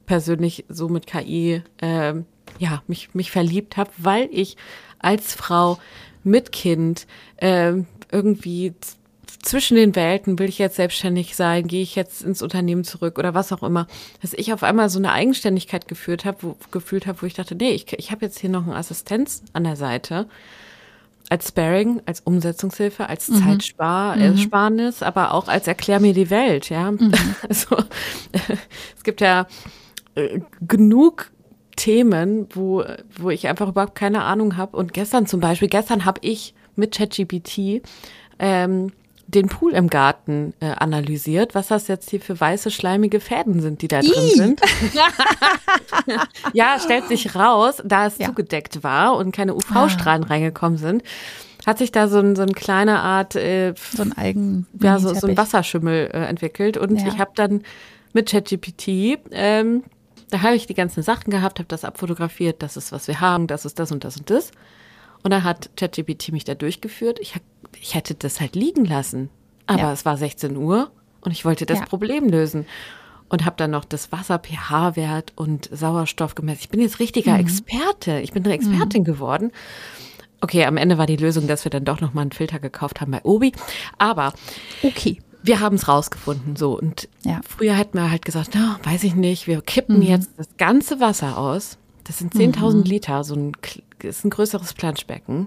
[SPEAKER 1] persönlich so mit KI mich verliebt habe, weil ich als Frau mit Kind irgendwie zwischen den Welten, will ich jetzt selbstständig sein, gehe ich jetzt ins Unternehmen zurück oder was auch immer, dass ich auf einmal so eine Eigenständigkeit gefühlt habe, wo ich dachte, nee, ich habe jetzt hier noch eine Assistenz an der Seite, als Sparring, als Umsetzungshilfe, als Zeitsparnis, aber auch als Erklär mir die Welt, ja. Also es gibt ja genug Themen, wo ich einfach überhaupt keine Ahnung habe. Und gestern habe ich mit ChatGPT den Pool im Garten analysiert, was das jetzt hier für weiße, schleimige Fäden sind, die da drin sind. Ja, stellt sich raus, da es zugedeckt war und keine UV-Strahlen reingekommen sind, hat sich da so ein kleiner Art so ein Wasserschimmel entwickelt. Und ich habe dann mit ChatGPT da habe ich die ganzen Sachen gehabt, habe das abfotografiert, das ist, was wir haben, das ist das und das und das. Und dann hat ChatGPT mich da durchgeführt. Ich hätte das halt liegen lassen. Aber es war 16 Uhr und ich wollte das Problem lösen. Und habe dann noch das Wasser-pH-Wert und Sauerstoff gemessen. Ich bin jetzt richtiger Experte. Ich bin eine Expertin geworden. Okay, am Ende war die Lösung, dass wir dann doch noch mal einen Filter gekauft haben bei Obi. Aber wir haben es rausgefunden. So. Und früher hätten wir halt gesagt, weiß ich nicht, wir kippen jetzt das ganze Wasser aus. Das sind 10.000 Liter, ist ein größeres Planschbecken.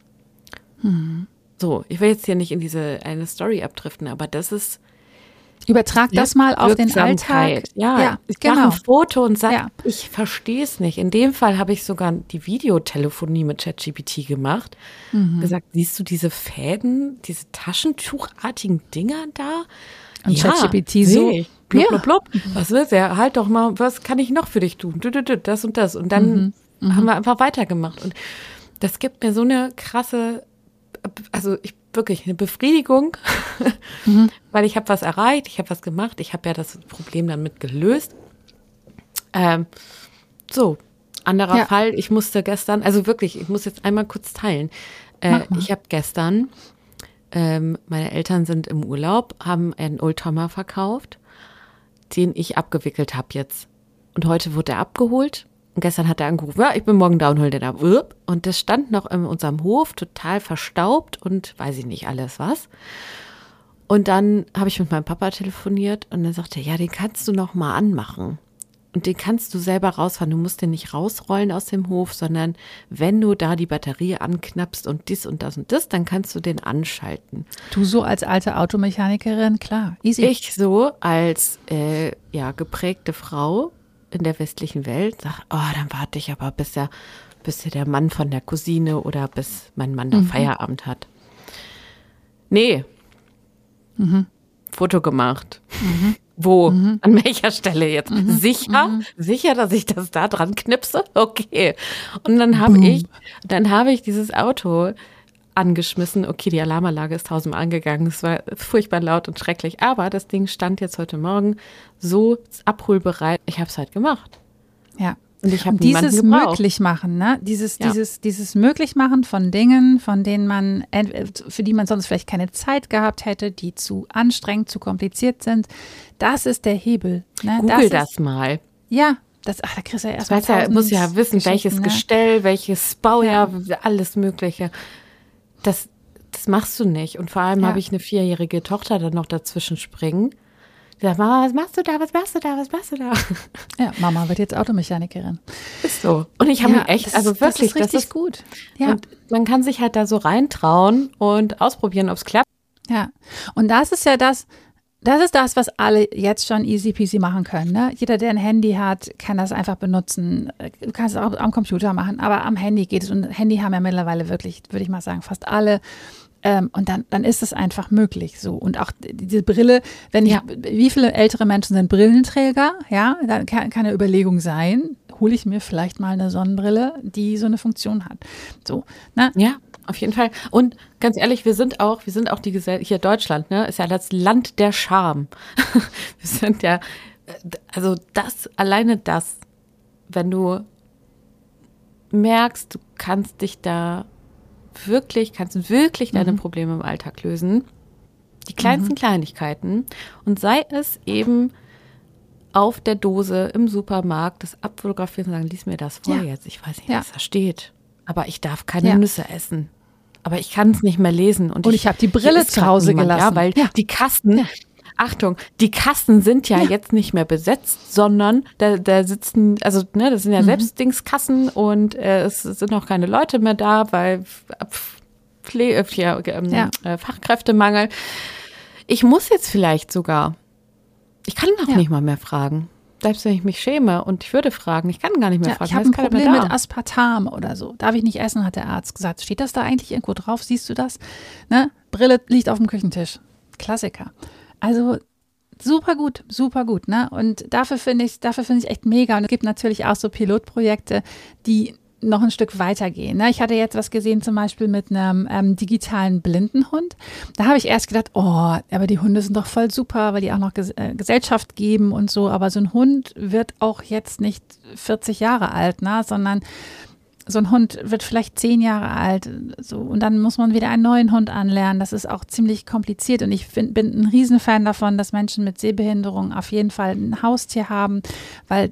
[SPEAKER 1] So, ich will jetzt hier nicht in diese eine Story abdriften, aber das ist
[SPEAKER 2] Übertrag das mal auf den Alltag.
[SPEAKER 1] Ja, ich mache ein Foto und sage, ich verstehe es nicht. In dem Fall habe ich sogar die Videotelefonie mit ChatGPT gemacht. Gesagt, siehst du diese Fäden, diese taschentuchartigen Dinger da?
[SPEAKER 2] Und ChatGPT so.
[SPEAKER 1] Blub, blub. Was willst du? Halt doch mal, was kann ich noch für dich tun? Das und das. Und dann haben wir einfach weitergemacht. Und das gibt mir so eine krasse, wirklich eine Befriedigung, weil ich habe was erreicht, ich habe was gemacht, ich habe ja das Problem damit gelöst. Anderer Fall, ich musste gestern, ich muss jetzt einmal kurz teilen. Ich habe gestern, meine Eltern sind im Urlaub, haben einen Oldtimer verkauft, den ich abgewickelt habe jetzt. Und heute wurde er abgeholt. Und gestern hat er angerufen, ich bin morgen da und hol den ab. Und das stand noch in unserem Hof, total verstaubt und weiß ich nicht alles was. Und dann habe ich mit meinem Papa telefoniert und er sagte, den kannst du noch mal anmachen. Und den kannst du selber rausfahren. Du musst den nicht rausrollen aus dem Hof, sondern wenn du da die Batterie anknappst und dies und das und das, dann kannst du den anschalten.
[SPEAKER 2] Du so als alte Automechanikerin, klar, easy.
[SPEAKER 1] Ich so als geprägte Frau in der westlichen Welt sag, dann warte ich aber bis der Mann von der Cousine oder bis mein Mann da Feierabend hat. Nee. Foto gemacht. Wo? An welcher Stelle jetzt? Sicher, dass ich das da dran knipse? Okay. Und dann habe ich dieses Auto angeschmissen. Okay, die Alarmanlage ist 1000-mal angegangen. Es war furchtbar laut und schrecklich. Aber das Ding stand jetzt heute Morgen so abholbereit. Ich habe es halt gemacht.
[SPEAKER 2] Ja.
[SPEAKER 1] Und ich habe
[SPEAKER 2] dieses Möglichmachen, ne? Dieses Möglichmachen von Dingen, von denen für die man sonst vielleicht keine Zeit gehabt hätte, die zu anstrengend, zu kompliziert sind. Das ist der Hebel. Ne?
[SPEAKER 1] Google das mal.
[SPEAKER 2] Ja. Da kriegst du ja erstmal
[SPEAKER 1] muss ja wissen, welches Gestell, welches Baujahr, alles Mögliche. Das machst du nicht. Und vor allem habe ich eine 4-jährige Tochter dann noch dazwischen springen. Die sagt, Mama, was machst du da?
[SPEAKER 2] Ja, Mama wird jetzt Automechanikerin.
[SPEAKER 1] Ist so. Und ich habe mich echt, wirklich,
[SPEAKER 2] das ist richtig gut. Ja.
[SPEAKER 1] Und man kann sich halt da so reintrauen und ausprobieren, ob es klappt.
[SPEAKER 2] Ja. Und das ist ja das ist das, was alle jetzt schon easy peasy machen können. Ne? Jeder, der ein Handy hat, kann das einfach benutzen. Du kannst es auch am Computer machen, aber am Handy geht es. Und Handy haben ja mittlerweile wirklich, würde ich mal sagen, fast alle. Und dann ist es einfach möglich. So. Und auch diese Brille, wie viele ältere Menschen sind Brillenträger? Ja, dann kann eine Überlegung sein, hole ich mir vielleicht mal eine Sonnenbrille, die so eine Funktion hat. So, ne?
[SPEAKER 1] Ja, auf jeden Fall. Und ganz ehrlich, wir sind auch die Gesellschaft, hier Deutschland, ne, ist ja das Land der Scham. Wir sind ja, alleine das, wenn du merkst, du kannst wirklich deine Probleme im Alltag lösen. Die kleinsten Kleinigkeiten. Und sei es eben auf der Dose im Supermarkt das abfotografieren und sagen, lies mir das vor jetzt. Ich weiß nicht, was da steht. Aber ich darf keine Nüsse essen. Aber ich kann es nicht mehr lesen. Und
[SPEAKER 2] ich habe die Brille zu Hause gelassen.
[SPEAKER 1] Ja, weil die Kassen, Achtung, die Kassen sind ja jetzt nicht mehr besetzt, sondern da sitzen, also das sind ja Selbstdingskassen und es sind auch keine Leute mehr da, weil Fachkräftemangel. Ich muss jetzt vielleicht sogar, ich kann auch nicht mal mehr fragen. Selbst wenn ich mich schäme und ich würde fragen, ich kann gar nicht mehr fragen.
[SPEAKER 2] Ich habe ein Problem mit Aspartam oder so. Darf ich nicht essen, hat der Arzt gesagt. Steht das da eigentlich irgendwo drauf? Siehst du das? Ne? Brille liegt auf dem Küchentisch. Klassiker. Also super gut, ne? Und dafür finde ich echt mega. Und es gibt natürlich auch so Pilotprojekte, die noch ein Stück weitergehen. Ne? Ich hatte jetzt was gesehen, zum Beispiel mit einem digitalen Blindenhund. Da habe ich erst gedacht, aber die Hunde sind doch voll super, weil die auch noch Gesellschaft geben und so. Aber so ein Hund wird auch jetzt nicht 40 Jahre alt, ne? Sondern so ein Hund wird vielleicht 10 Jahre alt. So. Und dann muss man wieder einen neuen Hund anlernen. Das ist auch ziemlich kompliziert. Und ich bin ein Riesenfan davon, dass Menschen mit Sehbehinderung auf jeden Fall ein Haustier haben, weil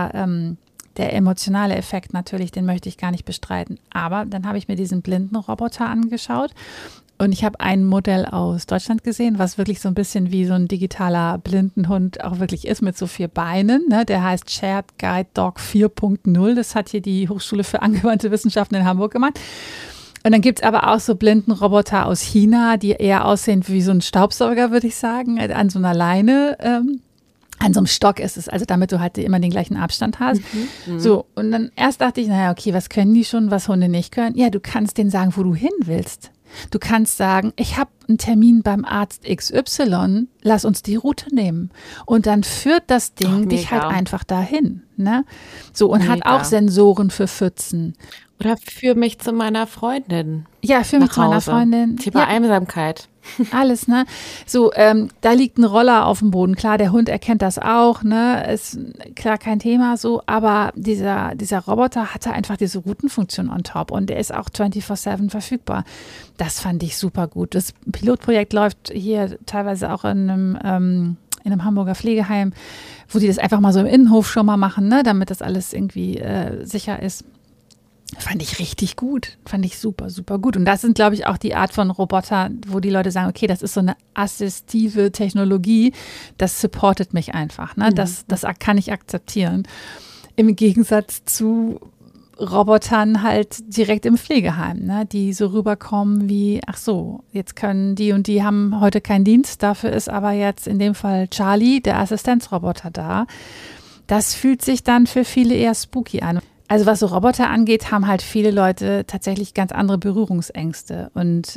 [SPEAKER 2] der emotionale Effekt natürlich, den möchte ich gar nicht bestreiten. Aber dann habe ich mir diesen blinden Roboter angeschaut und ich habe ein Modell aus Deutschland gesehen, was wirklich so ein bisschen wie so ein digitaler Blindenhund auch wirklich ist, mit so 4 Beinen. Ne? Der heißt Shared Guide Dog 4.0. Das hat hier die Hochschule für angewandte Wissenschaften in Hamburg gemacht. Und dann gibt es aber auch so Blindenroboter aus China, die eher aussehen wie so ein Staubsauger, würde ich sagen, an so einer Leine. An so einem Stock ist es, also damit du halt immer den gleichen Abstand hast. So, und dann erst dachte ich, okay, was können die schon, was Hunde nicht können? Ja, du kannst denen sagen, wo du hin willst. Du kannst sagen, ich habe einen Termin beim Arzt XY, lass uns die Route nehmen. Und dann führt das Ding dich halt einfach dahin. Ne? So, und hat auch Sensoren für Pfützen.
[SPEAKER 1] Oder für mich zu meiner Freundin.
[SPEAKER 2] Ja, für mich zu meiner Freundin.
[SPEAKER 1] Thema Einsamkeit.
[SPEAKER 2] Alles, ne? So, da liegt ein Roller auf dem Boden. Klar, der Hund erkennt das auch, ne? Ist klar kein Thema so, aber dieser Roboter hatte einfach diese Routenfunktion on top und der ist auch 24/7 verfügbar. Das fand ich super gut. Das Pilotprojekt läuft hier teilweise auch in einem Hamburger Pflegeheim, wo die das einfach mal so im Innenhof schon mal machen, ne? Damit das alles irgendwie sicher ist. Fand ich richtig gut. Fand ich super, super gut. Und das sind, glaube ich, auch die Art von Roboter, wo die Leute sagen, okay, das ist so eine assistive Technologie, das supportet mich einfach. Ne? Das kann ich akzeptieren. Im Gegensatz zu Robotern halt direkt im Pflegeheim, ne? Die so rüberkommen wie, ach so, jetzt können die und die haben heute keinen Dienst, dafür ist aber jetzt in dem Fall Charlie, der Assistenzroboter, da. Das fühlt sich dann für viele eher spooky an. Also was so Roboter angeht, haben halt viele Leute tatsächlich ganz andere Berührungsängste. Und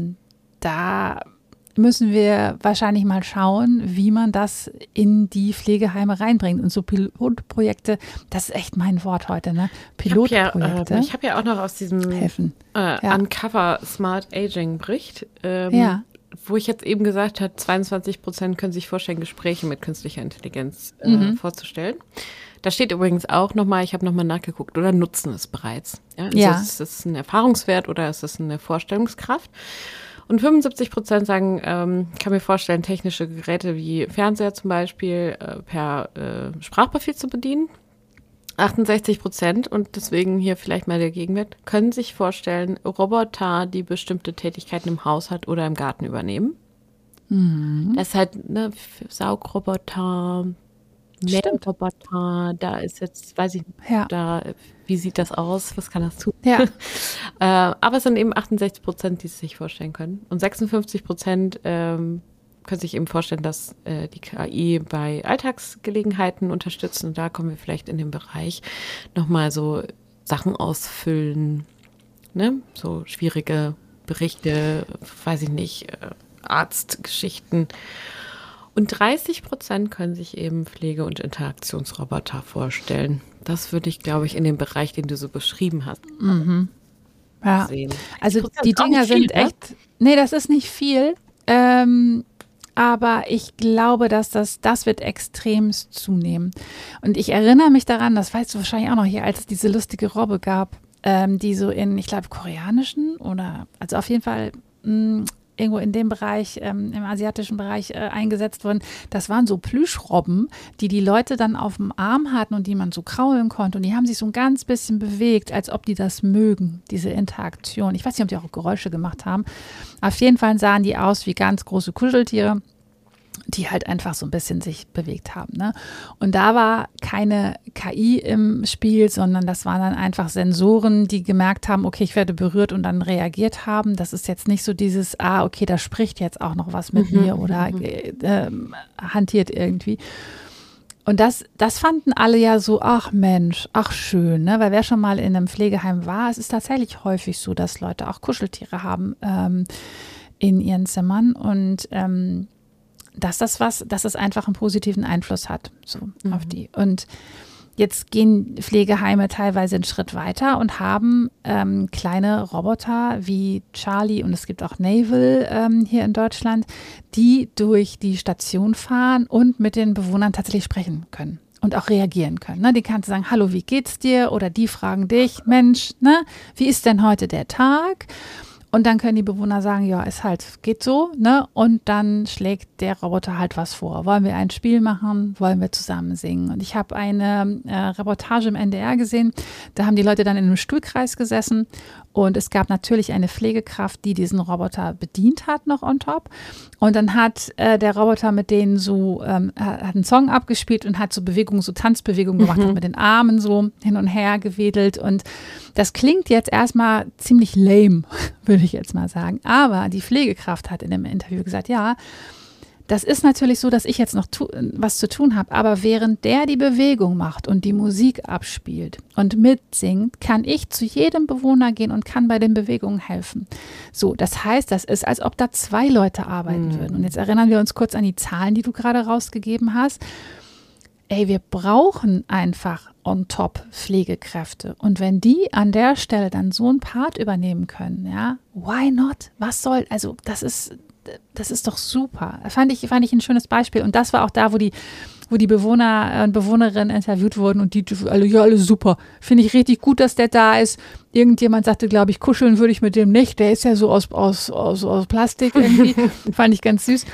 [SPEAKER 2] da müssen wir wahrscheinlich mal schauen, wie man das in die Pflegeheime reinbringt. Und so Pilotprojekte, das ist echt mein Wort heute, ne? Pilotprojekte.
[SPEAKER 1] Ich habe ja auch noch aus diesem Uncover Smart Aging Bericht, wo ich jetzt eben gesagt habe, 22% können sich vorstellen, Gespräche mit künstlicher Intelligenz vorzustellen. Da steht übrigens auch nochmal, ich habe nochmal nachgeguckt, oder nutzen es bereits. Ja, also ist es ein Erfahrungswert oder ist es eine Vorstellungskraft? Und 75% sagen, kann mir vorstellen, technische Geräte wie Fernseher zum Beispiel per Sprachbefehl zu bedienen. 68%, und deswegen hier vielleicht mal der Gegenwert, können sich vorstellen, Roboter, die bestimmte Tätigkeiten im Haushalt oder im Garten übernehmen. Das ist halt Saugroboter, Mähroboter, da ist jetzt, weiß ich nicht, wie sieht das aus, was kann das tun? Ja. Aber es sind eben 68%, die es sich vorstellen können. Und 56% können sich eben vorstellen, dass die KI bei Alltagsgelegenheiten unterstützen. Und da kommen wir vielleicht in den Bereich nochmal so Sachen ausfüllen, ne? So schwierige Berichte, weiß ich nicht, Arztgeschichten. Und 30% können sich eben Pflege- und Interaktionsroboter vorstellen. Das würde ich, glaube ich, in dem Bereich, den du so beschrieben hast, sehen.
[SPEAKER 2] Also die Dinger sind echt, nee, das ist nicht viel, aber ich glaube, dass das wird extremst zunehmen. Und ich erinnere mich daran, das weißt du wahrscheinlich auch noch hier, als es diese lustige Robbe gab, die so in, ich glaube, koreanischen oder, also auf jeden Fall irgendwo in dem Bereich, im asiatischen Bereich eingesetzt wurden. Das waren so Plüschrobben, die Leute dann auf dem Arm hatten und die man so kraulen konnte. Und die haben sich so ein ganz bisschen bewegt, als ob die das mögen, diese Interaktion. Ich weiß nicht, ob die auch Geräusche gemacht haben. Auf jeden Fall sahen die aus wie ganz große Kuscheltiere, die halt einfach so ein bisschen sich bewegt haben. Ne? Und da war keine KI im Spiel, sondern das waren dann einfach Sensoren, die gemerkt haben, okay, ich werde berührt und dann reagiert haben. Das ist jetzt nicht so dieses, okay, da spricht jetzt auch noch was mit mir oder hantiert irgendwie. Und das fanden alle ja so, ach Mensch, ach schön, ne? Weil wer schon mal in einem Pflegeheim war, es ist tatsächlich häufig so, dass Leute auch Kuscheltiere haben in ihren Zimmern und dass es einfach einen positiven Einfluss hat so auf die. Und jetzt gehen Pflegeheime teilweise einen Schritt weiter und haben kleine Roboter wie Charlie und es gibt auch Naval hier in Deutschland, die durch die Station fahren und mit den Bewohnern tatsächlich sprechen können. Und auch reagieren können. Ne? Die kannst du sagen, hallo, wie geht's dir? Oder die fragen dich, Mensch, ne, wie ist denn heute der Tag? Und dann können die Bewohner sagen, ja, es halt geht so, ne? Und dann schlägt der Roboter halt was vor. Wollen wir ein Spiel machen? Wollen wir zusammen singen? Und ich habe eine Reportage im NDR gesehen. Da haben die Leute dann in einem Stuhlkreis gesessen und es gab natürlich eine Pflegekraft, die diesen Roboter bedient hat noch on top. Und dann hat der Roboter mit denen so hat einen Song abgespielt und hat so Bewegungen, so Tanzbewegungen gemacht, hat mit den Armen so hin und her gewedelt. Und das klingt jetzt erstmal ziemlich lame, würde ich jetzt mal sagen. Aber die Pflegekraft hat in dem Interview gesagt, ja, das ist natürlich so, dass ich jetzt noch was zu tun habe, aber während der die Bewegung macht und die Musik abspielt und mitsingt, kann ich zu jedem Bewohner gehen und kann bei den Bewegungen helfen. So, das heißt, das ist, als ob da 2 Leute arbeiten würden. Und jetzt erinnern wir uns kurz an die Zahlen, die du gerade rausgegeben hast. Ey, wir brauchen einfach on top Pflegekräfte. Und wenn die an der Stelle dann so einen Part übernehmen können, ja, why not? Was soll, also das ist doch super. Fand ich ein schönes Beispiel. Und das war auch da, wo die Bewohner und Bewohnerinnen interviewt wurden und die alle, ja, alles super. Finde ich richtig gut, dass der da ist. Irgendjemand sagte, glaube ich, kuscheln würde ich mit dem nicht. Der ist ja so aus Plastik irgendwie. Fand ich ganz süß.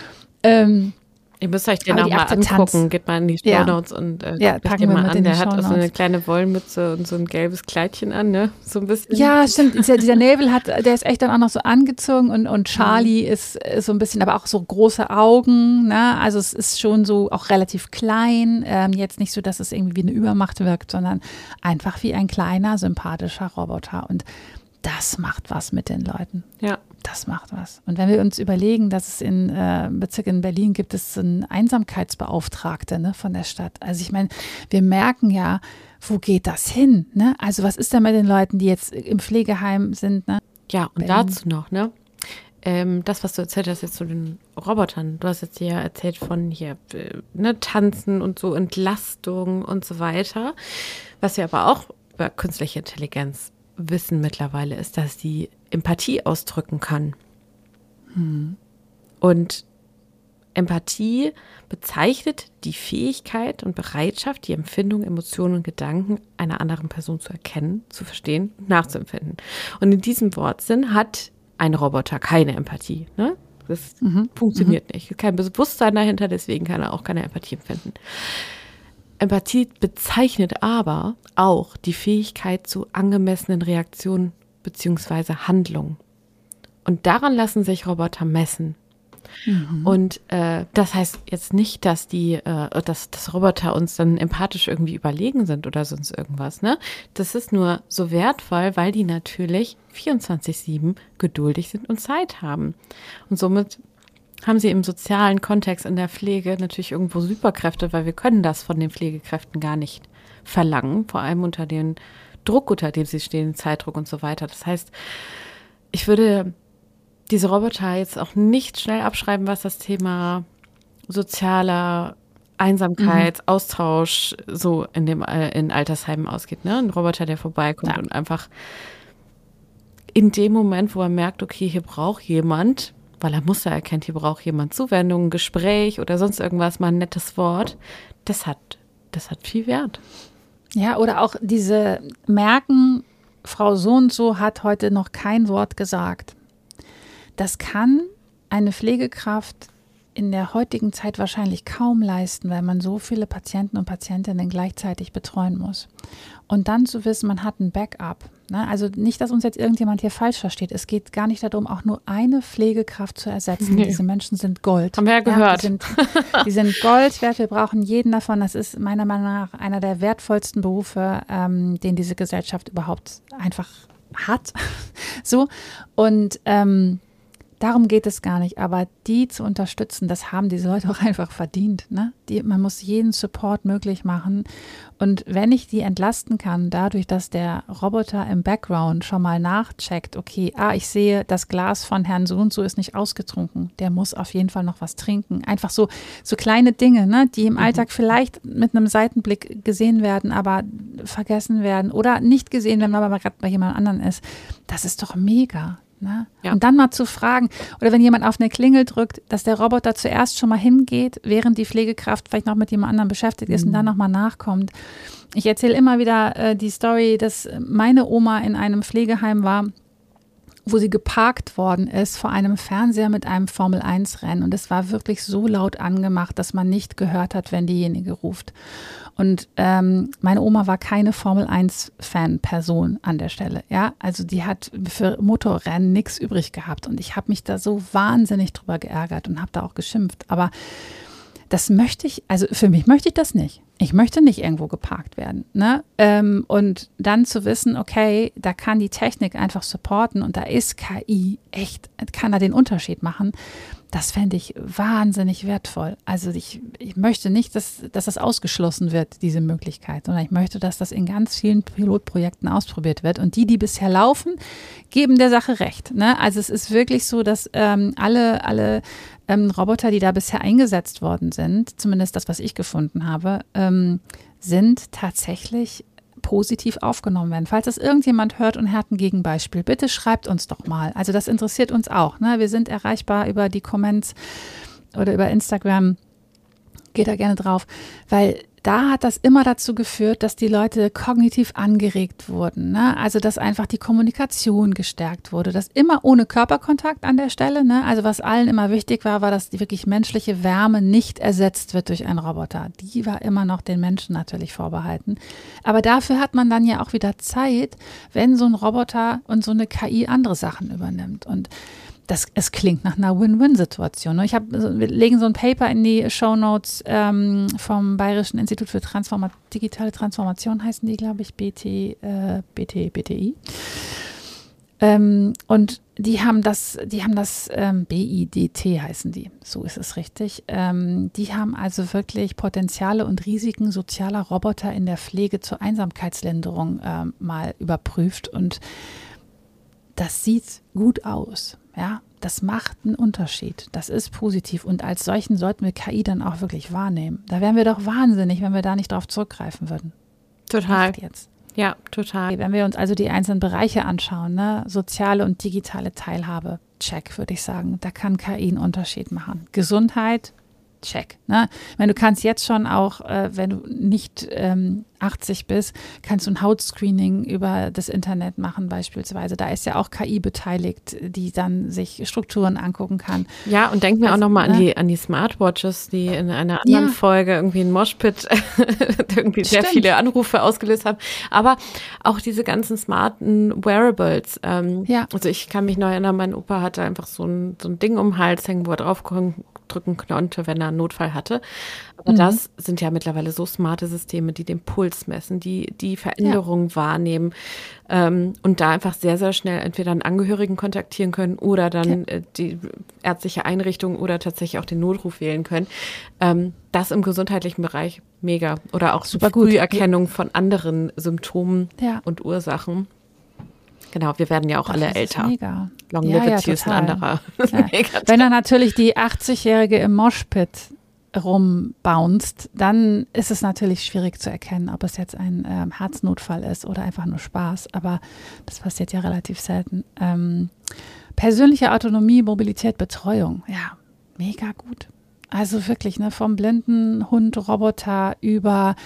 [SPEAKER 1] Ihr müsst euch den auch mal angucken. Geht mal in die Shownotes und guckt den mal an. Der hat auch so eine kleine Wollmütze und so ein gelbes Kleidchen an, ne? So ein bisschen. Ja,
[SPEAKER 2] stimmt. Dieser Naval der ist echt dann auch noch so angezogen und Charlie ist so ein bisschen, aber auch so große Augen, ne? Also es ist schon so auch relativ klein. Jetzt nicht so, dass es irgendwie wie eine Übermacht wirkt, sondern einfach wie ein kleiner, sympathischer Roboter. Und das macht was mit den Leuten.
[SPEAKER 1] Ja.
[SPEAKER 2] Das macht was. Und wenn wir uns überlegen, dass es in Bezirk in Berlin gibt es einen Einsamkeitsbeauftragte, ne, von der Stadt. Also ich meine, wir merken ja, wo geht das hin? Ne? Also was ist denn mit den Leuten, die jetzt im Pflegeheim sind? Ne?
[SPEAKER 1] Ja, und Berlin. Dazu noch, ne? Das, was du erzählt hast jetzt zu den Robotern, du hast jetzt ja erzählt von hier, ne, Tanzen und so Entlastung und so weiter. Was wir aber auch über künstliche Intelligenz wissen mittlerweile ist, dass die Empathie ausdrücken kann. Und Empathie bezeichnet die Fähigkeit und Bereitschaft, die Empfindungen, Emotionen und Gedanken einer anderen Person zu erkennen, zu verstehen und nachzuempfinden. Und in diesem Wortsinn hat ein Roboter keine Empathie. Ne? Das funktioniert nicht. Kein Bewusstsein dahinter, deswegen kann er auch keine Empathie empfinden. Empathie bezeichnet aber auch die Fähigkeit zu angemessenen Reaktionen bzw. Handlungen. Und daran lassen sich Roboter messen. Und das heißt jetzt nicht, dass dass Roboter uns dann empathisch irgendwie überlegen sind oder sonst irgendwas. Ne? Das ist nur so wertvoll, weil die natürlich 24/7 geduldig sind und Zeit haben. Und somit haben sie im sozialen Kontext in der Pflege natürlich irgendwo Superkräfte, weil wir können das von den Pflegekräften gar nicht verlangen, vor allem unter dem Druck, unter dem sie stehen, Zeitdruck und so weiter. Das heißt, ich würde diese Roboter jetzt auch nicht schnell abschreiben, was das Thema sozialer Einsamkeit, Austausch so in Altersheimen ausgeht. Ne? Ein Roboter, der vorbeikommt und einfach in dem Moment, wo er merkt, okay, hier braucht jemand, weil er Muster erkennt, hier braucht jemand Zuwendung, ein Gespräch oder sonst irgendwas, mal ein nettes Wort, das hat viel Wert.
[SPEAKER 2] Ja, oder auch diese merken, Frau so und so hat heute noch kein Wort gesagt. Das kann eine Pflegekraft in der heutigen Zeit wahrscheinlich kaum leisten, weil man so viele Patienten und Patientinnen gleichzeitig betreuen muss. Und dann zu wissen, man hat ein Backup. Ne? Also nicht, dass uns jetzt irgendjemand hier falsch versteht. Es geht gar nicht darum, auch nur eine Pflegekraft zu ersetzen. Nee. Diese Menschen sind Gold.
[SPEAKER 1] Haben wir ja gehört.
[SPEAKER 2] Die sind Gold wert. Wir brauchen jeden davon. Das ist meiner Meinung nach einer der wertvollsten Berufe, den diese Gesellschaft überhaupt einfach hat. So. Und darum geht es gar nicht, aber die zu unterstützen, das haben diese Leute auch einfach verdient. Ne? Man muss jeden Support möglich machen. Und wenn ich die entlasten kann, dadurch, dass der Roboter im Background schon mal nachcheckt, okay, ich sehe, das Glas von Herrn so und so ist nicht ausgetrunken, der muss auf jeden Fall noch was trinken. Einfach so kleine Dinge, ne, die im Alltag vielleicht mit einem Seitenblick gesehen werden, aber vergessen werden oder nicht gesehen werden, wenn man gerade bei jemand anderem ist. Das ist doch mega. Ne? Ja. Und dann mal zu fragen, oder wenn jemand auf eine Klingel drückt, dass der Roboter zuerst schon mal hingeht, während die Pflegekraft vielleicht noch mit jemand anderem beschäftigt ist und dann nochmal nachkommt. Ich erzähle immer wieder die Story, dass meine Oma in einem Pflegeheim war, wo sie geparkt worden ist vor einem Fernseher mit einem Formel-1-Rennen. Und es war wirklich so laut angemacht, dass man nicht gehört hat, wenn diejenige ruft. Und meine Oma war keine Formel-1-Fan-Person an der Stelle. Ja, also die hat für Motorrennen nichts übrig gehabt. Und ich habe mich da so wahnsinnig drüber geärgert und habe da auch geschimpft. Aber das möchte ich, also für mich möchte ich das nicht. Ich möchte nicht irgendwo geparkt werden. Ne? Und dann zu wissen, okay, da kann die Technik einfach supporten und da ist KI echt, kann da den Unterschied machen. Das fände ich wahnsinnig wertvoll. Also ich möchte nicht, dass das ausgeschlossen wird, diese Möglichkeit, sondern ich möchte, dass das in ganz vielen Pilotprojekten ausprobiert wird. Und die bisher laufen, geben der Sache recht. Ne? Also es ist wirklich so, dass alle Roboter, die da bisher eingesetzt worden sind, zumindest das, was ich gefunden habe, sind tatsächlich positiv aufgenommen werden. Falls das irgendjemand hört und hat ein Gegenbeispiel, bitte schreibt uns doch mal. Also das interessiert uns auch. Ne? Wir sind erreichbar über die Comments oder über Instagram. Geht da gerne drauf, weil da hat das immer dazu geführt, dass die Leute kognitiv angeregt wurden. Ne? Also dass einfach die Kommunikation gestärkt wurde. Das immer ohne Körperkontakt an der Stelle. Ne? Also was allen immer wichtig war, dass die wirklich menschliche Wärme nicht ersetzt wird durch einen Roboter. Die war immer noch den Menschen natürlich vorbehalten. Aber dafür hat man dann ja auch wieder Zeit, wenn so ein Roboter und so eine KI andere Sachen übernimmt. Und es klingt nach einer Win-Win-Situation. Wir legen so ein Paper in die Shownotes vom Bayerischen Institut für digitale Transformation, heißen die, glaube ich, BTI. Und die haben das BIDT heißen die, so ist es richtig. Die haben also wirklich Potenziale und Risiken sozialer Roboter in der Pflege zur Einsamkeitslinderung mal überprüft und das sieht gut aus. Ja, das macht einen Unterschied. Das ist positiv. Und als solchen sollten wir KI dann auch wirklich wahrnehmen. Da wären wir doch wahnsinnig, wenn wir da nicht drauf zurückgreifen würden.
[SPEAKER 1] Total.
[SPEAKER 2] Jetzt.
[SPEAKER 1] Ja, total.
[SPEAKER 2] Wenn wir uns also die einzelnen Bereiche anschauen, ne, soziale und digitale Teilhabe, check, würde ich sagen. Da kann KI einen Unterschied machen. Gesundheit, check. Ne? Ich meine, du kannst jetzt schon auch, wenn du nicht 80 bist, kannst du ein Hautscreening über das Internet machen beispielsweise. Da ist ja auch KI beteiligt, die dann sich Strukturen angucken kann.
[SPEAKER 1] Ja, und denk mir auch nochmal an die Smartwatches, die in einer anderen Folge irgendwie ein Moshpit irgendwie sehr viele Anrufe ausgelöst haben. Aber auch diese ganzen smarten Wearables. Also ich kann mich noch erinnern, mein Opa hatte einfach so ein Ding um den Hals hängen, wo er drauf drücken konnte, wenn er einen Notfall hatte. Aber das sind ja mittlerweile so smarte Systeme, die den Puls messen, die Veränderungen wahrnehmen und da einfach sehr, sehr schnell entweder einen Angehörigen kontaktieren können oder dann die ärztliche Einrichtung oder tatsächlich auch den Notruf wählen können. Das im gesundheitlichen Bereich mega. Oder auch super Früherkennung von anderen Symptomen und Ursachen. Genau, wir werden ja auch alle älter.
[SPEAKER 2] Mega.
[SPEAKER 1] Longevity ist ein anderer.
[SPEAKER 2] Ja. Wenn dann natürlich die 80-Jährige im Moshpit rumbounced, dann ist es natürlich schwierig zu erkennen, ob es jetzt ein Herznotfall ist oder einfach nur Spaß. Aber das passiert ja relativ selten. Persönliche Autonomie, Mobilität, Betreuung. Ja, mega gut. Also wirklich, ne, vom blinden Hund, Roboter über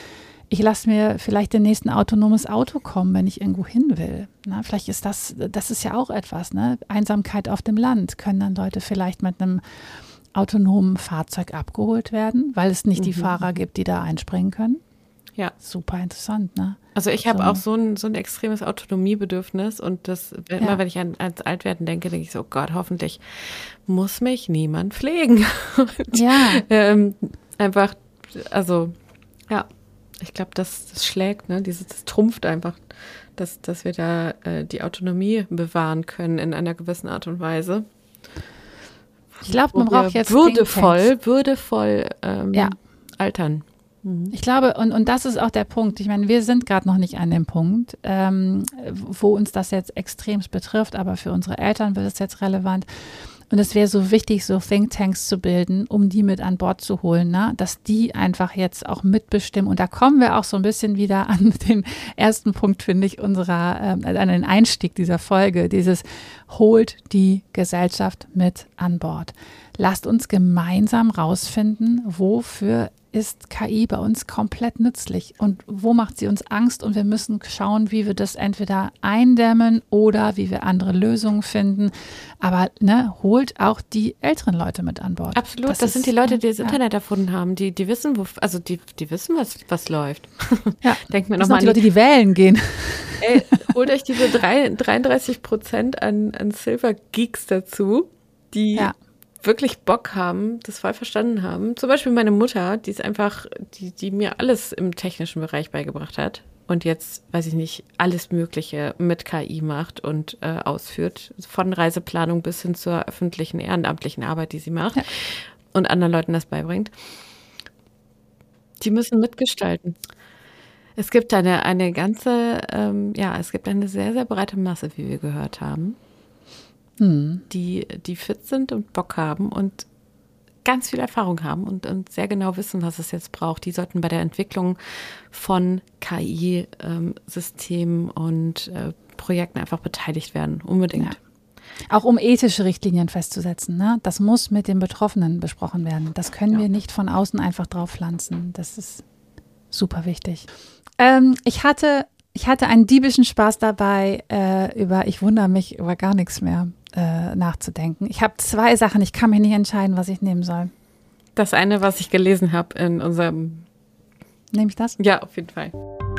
[SPEAKER 2] ich lasse mir vielleicht demnächst ein autonomes Auto kommen, wenn ich irgendwo hin will. Na, vielleicht ist das ist ja auch etwas, ne? Einsamkeit auf dem Land. Können dann Leute vielleicht mit einem autonomen Fahrzeug abgeholt werden, weil es nicht die Fahrer gibt, die da einspringen können?
[SPEAKER 1] Ja.
[SPEAKER 2] Super interessant, ne?
[SPEAKER 1] Also ich habe auch so ein extremes Autonomiebedürfnis und das, immer wenn ich ans Altwerden denke, denke ich so, oh Gott, hoffentlich muss mich niemand pflegen. Und, einfach, also ja, ich glaube, das schlägt, ne? Das trumpft einfach, dass wir da die Autonomie bewahren können in einer gewissen Art und Weise.
[SPEAKER 2] Ich glaube, man braucht jetzt
[SPEAKER 1] würdevoll altern.
[SPEAKER 2] Ich glaube, und das ist auch der Punkt. Ich meine, wir sind gerade noch nicht an dem Punkt, wo uns das jetzt extremst betrifft, aber für unsere Eltern wird es jetzt relevant. Und es wäre so wichtig, so Thinktanks zu bilden, um die mit an Bord zu holen, ne? Dass die einfach jetzt auch mitbestimmen. Und da kommen wir auch so ein bisschen wieder an den ersten Punkt, finde ich, an den Einstieg dieser Folge. Dieses holt die Gesellschaft mit an Bord. Lasst uns gemeinsam rausfinden, wofür ist KI bei uns komplett nützlich und wo macht sie uns Angst, und wir müssen schauen, wie wir das entweder eindämmen oder wie wir andere Lösungen finden. Aber holt auch die älteren Leute mit an Bord.
[SPEAKER 1] Absolut, das sind die Leute, die das Internet erfunden haben, die wissen, die wissen, was läuft.
[SPEAKER 2] Ja,
[SPEAKER 1] denkt mir
[SPEAKER 2] das
[SPEAKER 1] nochmal
[SPEAKER 2] sind die Leute, die wählen gehen.
[SPEAKER 1] Ey, holt euch diese 33% an Silver-Geeks dazu, die wirklich Bock haben, das voll verstanden haben. Zum Beispiel meine Mutter, die ist einfach, die mir alles im technischen Bereich beigebracht hat und jetzt, weiß ich nicht, alles Mögliche mit KI macht und ausführt, von Reiseplanung bis hin zur öffentlichen, ehrenamtlichen Arbeit, die sie macht und anderen Leuten das beibringt. Die müssen mitgestalten. Es gibt eine ganze, es gibt eine sehr, sehr breite Masse, wie wir gehört haben, die fit sind und Bock haben und ganz viel Erfahrung haben und sehr genau wissen, was es jetzt braucht. Die sollten bei der Entwicklung von KI-Systemen und Projekten einfach beteiligt werden, unbedingt.
[SPEAKER 2] Ja. Auch um ethische Richtlinien festzusetzen, ne? Das muss mit den Betroffenen besprochen werden. Das können wir nicht von außen einfach drauf pflanzen. Das ist super wichtig. Ich hatte einen diebischen Spaß dabei, ich wundere mich über gar nichts mehr nachzudenken. Ich habe 2 Sachen, ich kann mich nicht entscheiden, was ich nehmen soll.
[SPEAKER 1] Das eine, was ich gelesen habe in unserem...
[SPEAKER 2] Nehme ich das?
[SPEAKER 1] Ja, auf jeden Fall.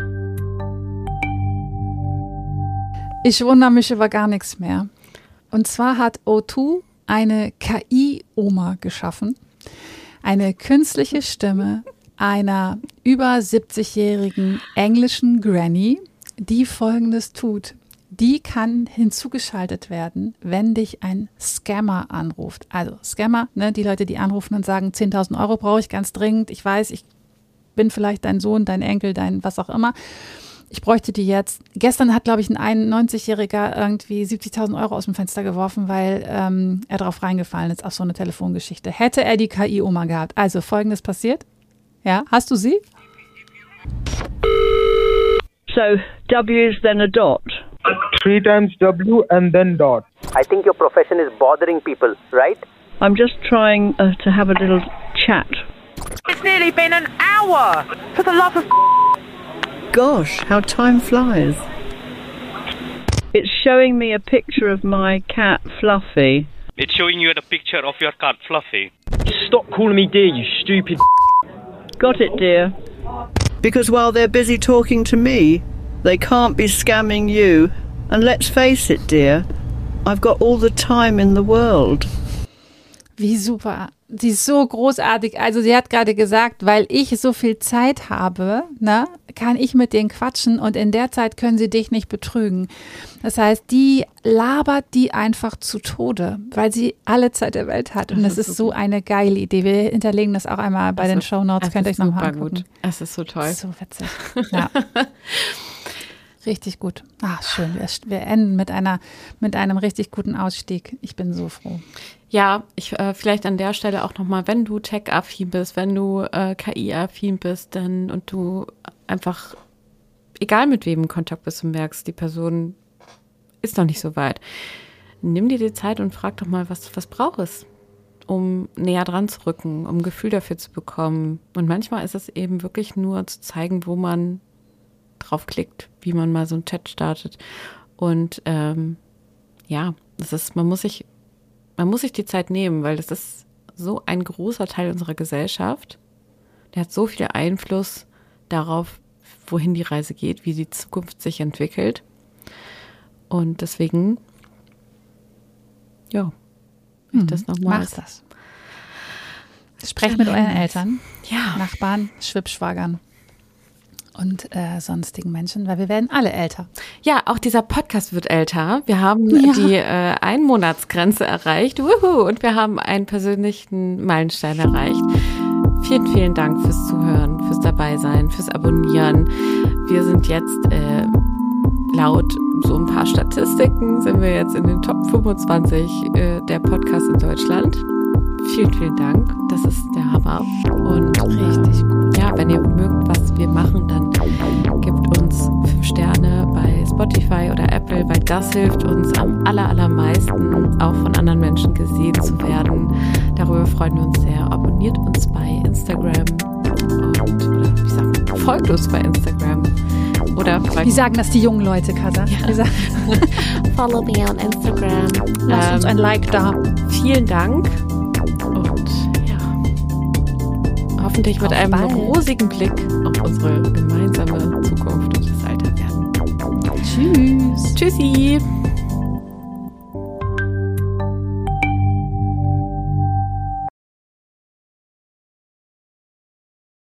[SPEAKER 2] Ich wundere mich über gar nichts mehr. Und zwar hat O2 eine KI-Oma geschaffen, eine künstliche Stimme einer über 70-jährigen englischen Granny, die Folgendes tut. Die kann hinzugeschaltet werden, wenn dich ein Scammer anruft. Also Scammer, die Leute, die anrufen und sagen, 10.000 € brauche ich ganz dringend. Ich weiß, ich bin vielleicht dein Sohn, dein Enkel, dein was auch immer. Ich bräuchte die jetzt. Gestern hat, glaube ich, ein 91-Jähriger irgendwie 70.000 € aus dem Fenster geworfen, weil er drauf reingefallen ist auf so eine Telefongeschichte. Hätte er die KI-Oma gehabt. Also Folgendes passiert. Ja, hast du sie?
[SPEAKER 3] So, W is then a dot.
[SPEAKER 4] 3 times W and then dot.
[SPEAKER 5] I think your profession is bothering people, right?
[SPEAKER 3] I'm just trying to have a little chat.
[SPEAKER 5] It's nearly been an hour! For the love of...
[SPEAKER 3] Gosh, how time flies. It's showing me a picture of my cat, Fluffy.
[SPEAKER 6] It's showing you a picture of your cat, Fluffy.
[SPEAKER 4] Stop calling me dear, you stupid.
[SPEAKER 3] Got it, dear. Because while they're busy talking to me, they can't be scamming you. And let's face it, dear, I've got all the time in the world.
[SPEAKER 2] Wie super. Sie ist so großartig. Also sie hat gerade gesagt, weil ich so viel Zeit habe, kann ich mit denen quatschen und in der Zeit können sie dich nicht betrügen. Das heißt, die labert die einfach zu Tode, weil sie alle Zeit der Welt hat. Und das ist so eine geile Idee. Wir hinterlegen das auch einmal bei den Shownotes. Könnt ihr euch nochmal angucken.
[SPEAKER 1] Gut. Es ist so toll.
[SPEAKER 2] So witzig. Ja. Richtig gut. Ah, schön. Wir enden mit einem richtig guten Ausstieg. Ich bin so froh.
[SPEAKER 1] Ja, ich vielleicht an der Stelle auch nochmal, wenn du tech-affin bist, wenn du KI-affin bist, und du einfach, egal mit wem in Kontakt bist und merkst, die Person ist noch nicht so weit, nimm dir die Zeit und frag doch mal, was braucht es? um näher dran zu rücken, um ein Gefühl dafür zu bekommen. Und manchmal ist es eben wirklich nur zu zeigen, wo man draufklickt, wie man mal so einen Chat startet. Und das ist, man muss sich die Zeit nehmen, weil das ist so ein großer Teil unserer Gesellschaft. Der hat so viel Einfluss darauf, wohin die Reise geht, wie die Zukunft sich entwickelt. Und deswegen, das nochmal.
[SPEAKER 2] Machst das. Sprecht mit euren Eltern,
[SPEAKER 1] Ja.
[SPEAKER 2] Nachbarn, Schwibschwagern und sonstigen Menschen, weil wir werden alle älter.
[SPEAKER 1] Ja, auch dieser Podcast wird älter. Wir haben die Einmonatsgrenze erreicht. Wuhu! Und wir haben einen persönlichen Meilenstein erreicht. Vielen, vielen Dank fürs Zuhören, fürs Dabeisein, fürs Abonnieren. Wir sind jetzt laut so ein paar Statistiken sind wir jetzt in den Top 25 der Podcasts in Deutschland. Vielen, vielen Dank. Das ist der Hammer. Und
[SPEAKER 2] Richtig gut.
[SPEAKER 1] ja, wenn ihr mögt, was wir machen, dann gebt uns 5 Sterne bei Spotify oder Apple, weil das hilft uns am allermeisten, auch von anderen Menschen gesehen zu werden. Darüber freuen wir uns sehr. Abonniert uns bei Instagram und folgt uns bei Instagram. Oder
[SPEAKER 2] Wie sagen das die jungen Leute, Katha?
[SPEAKER 1] Ja. Follow me on Instagram.
[SPEAKER 2] Lasst uns ein Like da.
[SPEAKER 1] Vielen Dank und hoffentlich mit einem rosigen Blick auf unsere gemeinsame Zukunft und das Alterwerden.
[SPEAKER 2] Tschüss.
[SPEAKER 1] Tschüssi.